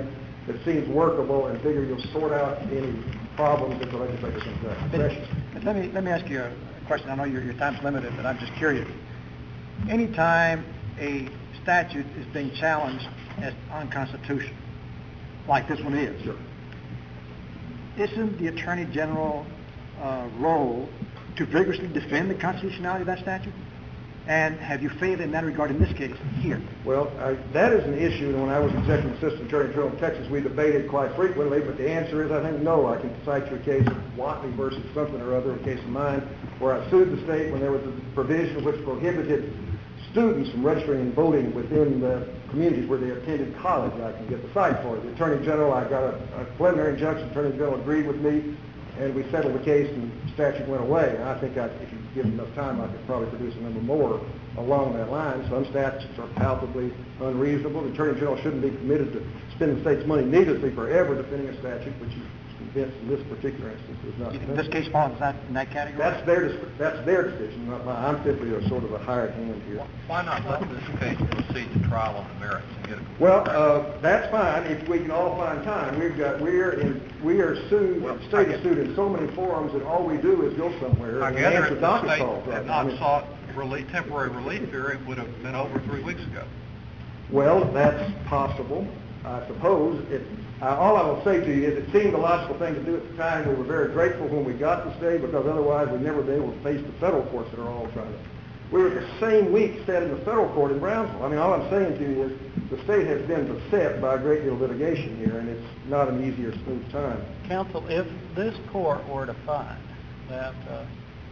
that seems workable and figure you'll sort out any problems if the legislature comes back in session. But let me ask you a question. I know your time's limited, but I'm just curious. Anytime a statute is being challenged as unconstitutional, like this one is, Sure. isn't the Attorney General role to vigorously defend the constitutionality of that statute? And have you failed in that regard in this case here? Well, that is an issue, and when I was Executive Assistant Attorney General in Texas, we debated quite frequently, but the answer is, I think, no. I can cite you a case of Watley versus something or other, a case of mine, where I sued the state when there was a provision which prohibited students from registering and voting within the communities where they attended college. I can get the site for it. The Attorney General, I got a preliminary injunction, the Attorney General agreed with me, and we settled the case, and the statute went away. And I think if you give enough time, I could probably produce a number more along that line. Some statutes are palpably unreasonable. The Attorney General shouldn't be committed to spending the state's money needlessly forever defending a statute, which is convinced in this particular instance is not. You think this case falls in that category? That's their decision, not mine. I'm simply a sort of a hired hand here. Why not let this case proceed to trial on the merits and get a complete Well, record? that's fine if we can all find time. We are sued. The state is sued in so many forums that all we do is go somewhere I and gather answer if the docket state calls. had not sought temporary relief here, it would have been over 3 weeks ago. Well, that's possible. I suppose all I will say to you is it seemed the logical thing to do at the time. We were very grateful when we got the stay because otherwise we'd never been able to face the federal courts that are all trying to. We were the same week set in the federal court in Brownsville. I mean, all I'm saying to you is the state has been beset by a great deal of litigation here, and it's not an easy or smooth time. Counsel, if this court were to find that the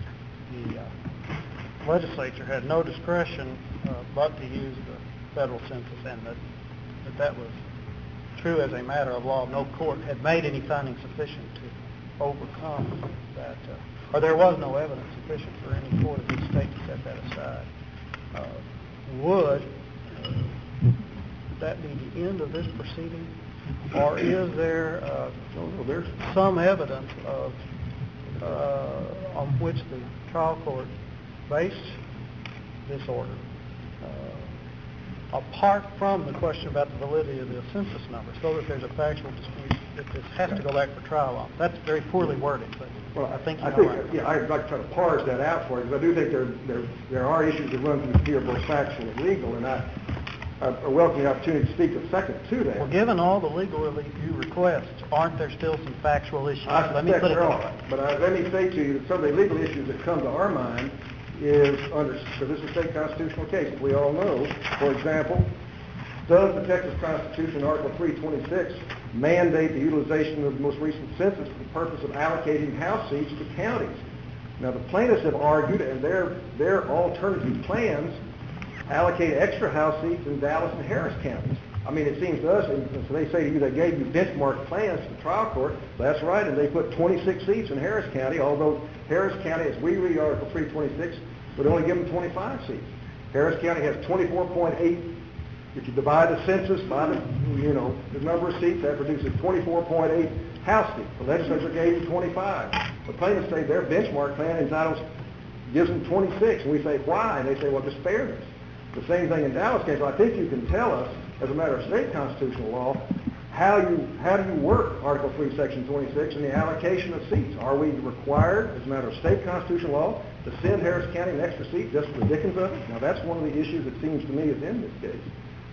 legislature had no discretion but to use the federal census and that was true as a matter of law, no court had made any finding sufficient to overcome that, or there was no evidence sufficient for any court of this state to set that aside, would that be the end of this proceeding? Or is there there's some evidence of on which the trial court based this order, apart from the question about the validity of the census number, so that there's a factual dispute that this has to go back for trial on? That's very poorly worded, but I think you know right. Yeah, I'd like to try to parse that out for you, because I do think there are issues that run through here, both factual and legal, and I welcome the opportunity to speak a second to that. Well, given all the legal relief you request, aren't there still some factual issues? I Let me suspect put it there that are, way. but let me say to you that some of the legal issues that come to our mind is so this is a state constitutional case, as we all know. For example, does the Texas Constitution, Article 326, mandate the utilization of the most recent census for the purpose of allocating House seats to counties? Now, the plaintiffs have argued, and their alternative plans allocate extra House seats in Dallas and Harris counties. I mean, it seems to us, and so they say to you they gave you benchmark plans to the trial court. That's right, and they put 26 seats in Harris County, although Harris County, as we read Article 326, would only give them 25 seats. Harris County has 24.8. If you divide the census by the number of seats, that produces 24.8 House seats. The legislature gave them 25. The plaintiffs say their benchmark plan gives them 26, and we say, why? And they say, well, just fairness. The same thing in Dallas case. Well, I think you can tell us, as a matter of state constitutional law, how do you work Article 3, Section 26 and the allocation of seats? Are we required, as a matter of state constitutional law, to send Harris County an extra seat just for the dickens of it? Now, that's one of the issues that seems to me is in this case.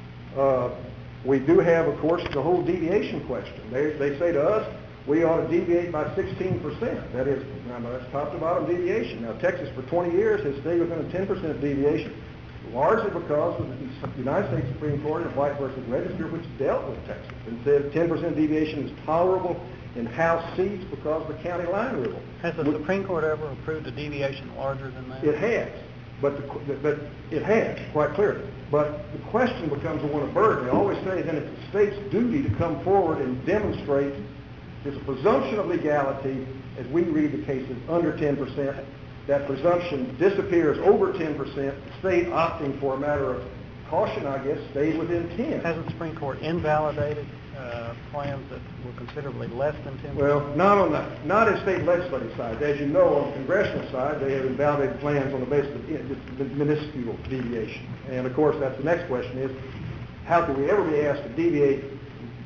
We do have, of course, the whole deviation question. They say to us, we ought to deviate by 16%. That is, that's top to bottom deviation. Now, Texas for 20 years has stayed within a 10% deviation, largely because of the United States Supreme Court in White versus Register, which dealt with Texas and said 10% deviation is tolerable in House seats because of the county line rule. Has the Supreme Court ever approved a deviation larger than that? It has, but it has, quite clearly. But the question becomes the one of burden. They always say then it's the state's duty to come forward and demonstrate there's a presumption of legality, as we read the cases, under 10%. That presumption disappears over 10%. The state opting for a matter of caution, I guess, stayed within 10. Hasn't the Supreme Court invalidated plans that were considerably less than 10%? Well, not in state legislative side. As you know, on the congressional side, they have invalidated plans on the basis of the minuscule deviation. And of course, that's the next question is, how can we ever be asked to deviate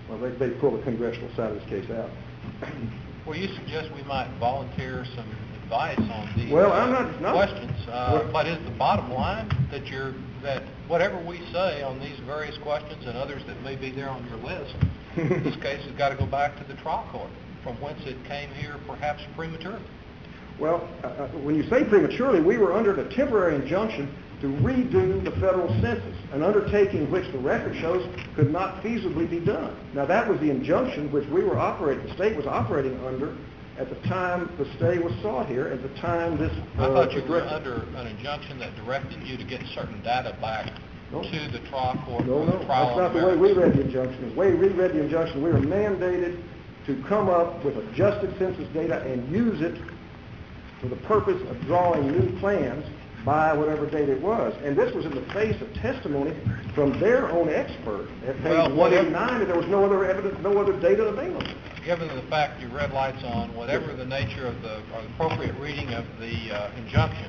well, they pull the congressional side of this case out. Well, you suggest we might volunteer some advice on these Well, I'm not questions, well, but is the bottom line that whatever we say on these various questions and others that may be there on your list, this case has got to go back to the trial court, from whence it came here perhaps prematurely? Well, when you say prematurely, we were under the temporary injunction to redo the federal census, an undertaking which the record shows could not feasibly be done. Now, that was the injunction which we were operating, the state was operating under at the time the stay was sought here, at the time this... I thought you were under an injunction that directed you to get certain data back to the trial court No, for the trial that's not the way we read the injunction. The way we read the injunction, we were mandated to come up with adjusted census data and use it for the purpose of drawing new plans by whatever date it was. And this was in the face of testimony from their own expert at page 189 that there was no other evidence, no other data available. Given the fact you red lights on, whatever the nature of the appropriate reading of the injunction,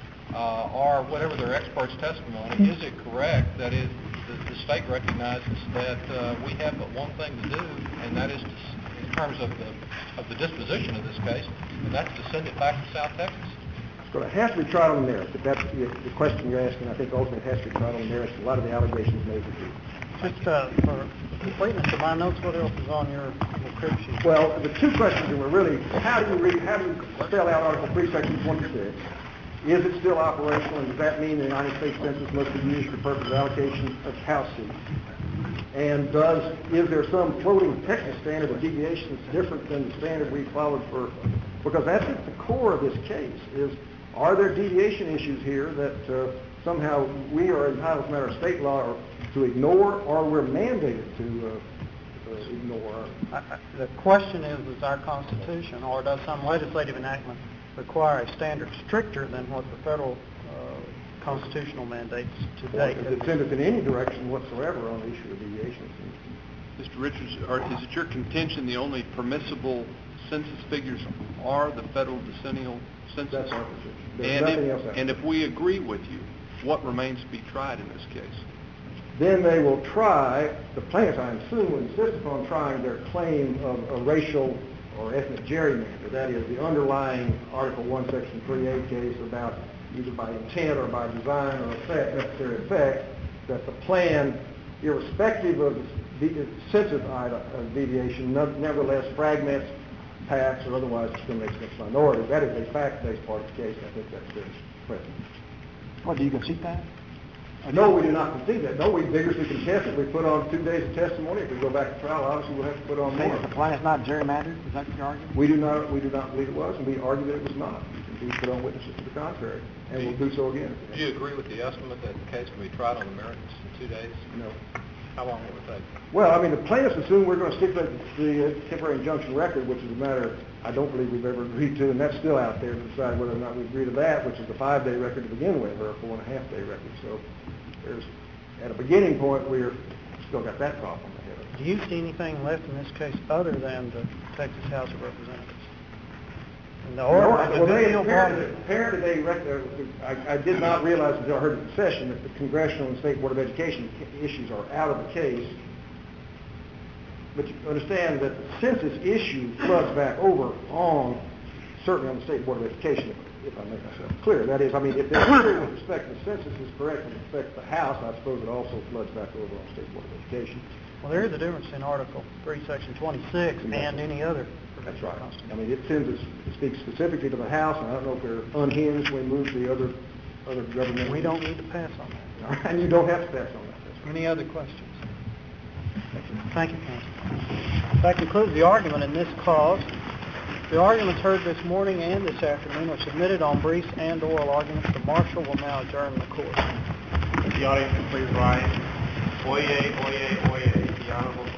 or whatever their expert's testimony, is it correct that the state recognizes that we have but one thing to do, and that is to, in terms of the disposition of this case, and that's to send it back to South Texas? It's going to have to be tried on the merits. If that's the question you're asking, I think ultimately it has to be tried on the merits. A lot of the allegations made would be. Just for completeness of my notes, what else is on your crib sheet? Well, the two questions were really, how do you spell out Article 3, Section 26? Is it still operational, and does that mean the United States Census must be used for the purpose of allocation of house seats? And is there some floating Texas standard of deviation that's different than the standard we followed because that's at the core of this case, is are there deviation issues here that somehow we are entitled, as a matter of state law, to ignore, or we're mandated to ignore? The question is our Constitution, or does some legislative enactment require a standard stricter than what the federal constitutional mandates to date? Does it send us in any direction whatsoever on the issue of deviation? Mr. Richards, is it your contention the only permissible census figures are the federal decennial census? That's our position. There's nothing else out there. And if we agree with you, what remains to be tried in this case? Then they will try, the plaintiffs, I assume, will insist upon trying their claim of a racial or ethnic gerrymander. That is, the underlying Article 1, Section 3A case about either by intent or by design or necessary effect, that the plan, irrespective of the census deviation, nevertheless fragments, packs, or otherwise discriminates against minorities. That is a fact-based part of the case, and I think that's very present. Well, do you concede that? No, we do not concede that. No, we vigorously contest it. We put on 2 days of testimony. If we go back to trial, obviously we'll have to put on more. The plan is not gerrymandered? Is that your argument? We do not believe it was, and we argue that it was not. We put on witnesses to the contrary, and we'll do so again. Do you agree with the estimate that the case can be tried on the merits in 2 days? No. How long will it take? Well, I mean, the plaintiffs assume we're going to stick with the temporary injunction record, which is a matter I don't believe we've ever agreed to, and that's still out there to decide whether or not we agree to that, which is a 5-day record to begin with, or a 4.5-day record. So there's, at a beginning point, we're still got that problem ahead of us. Do you see anything left in this case other than the Texas House of Representatives? I did not realize until I heard the session that the Congressional and State Board of Education issues are out of the case. But you understand that the census issue floods back over on, certainly on the State Board of Education, if I make myself clear. That is, I mean, if they're clear with respect to the census is correct with respect to the House, I suppose it also floods back over on the State Board of Education. Well, there is a difference in Article 3, Section 26 and any other. That's right. I mean, it tends to speak specifically to the House, and I don't know if they're unhinged when we move to the other government. We don't need to pass on that. And you don't have to pass on that. That's right. Any other questions? Thank you, counsel. That concludes the argument in this cause. The arguments heard this morning and this afternoon are submitted on briefs and oral arguments. The marshal will now adjourn the court. The audience, please rise. Oyez, oyez, oyez. The Honorable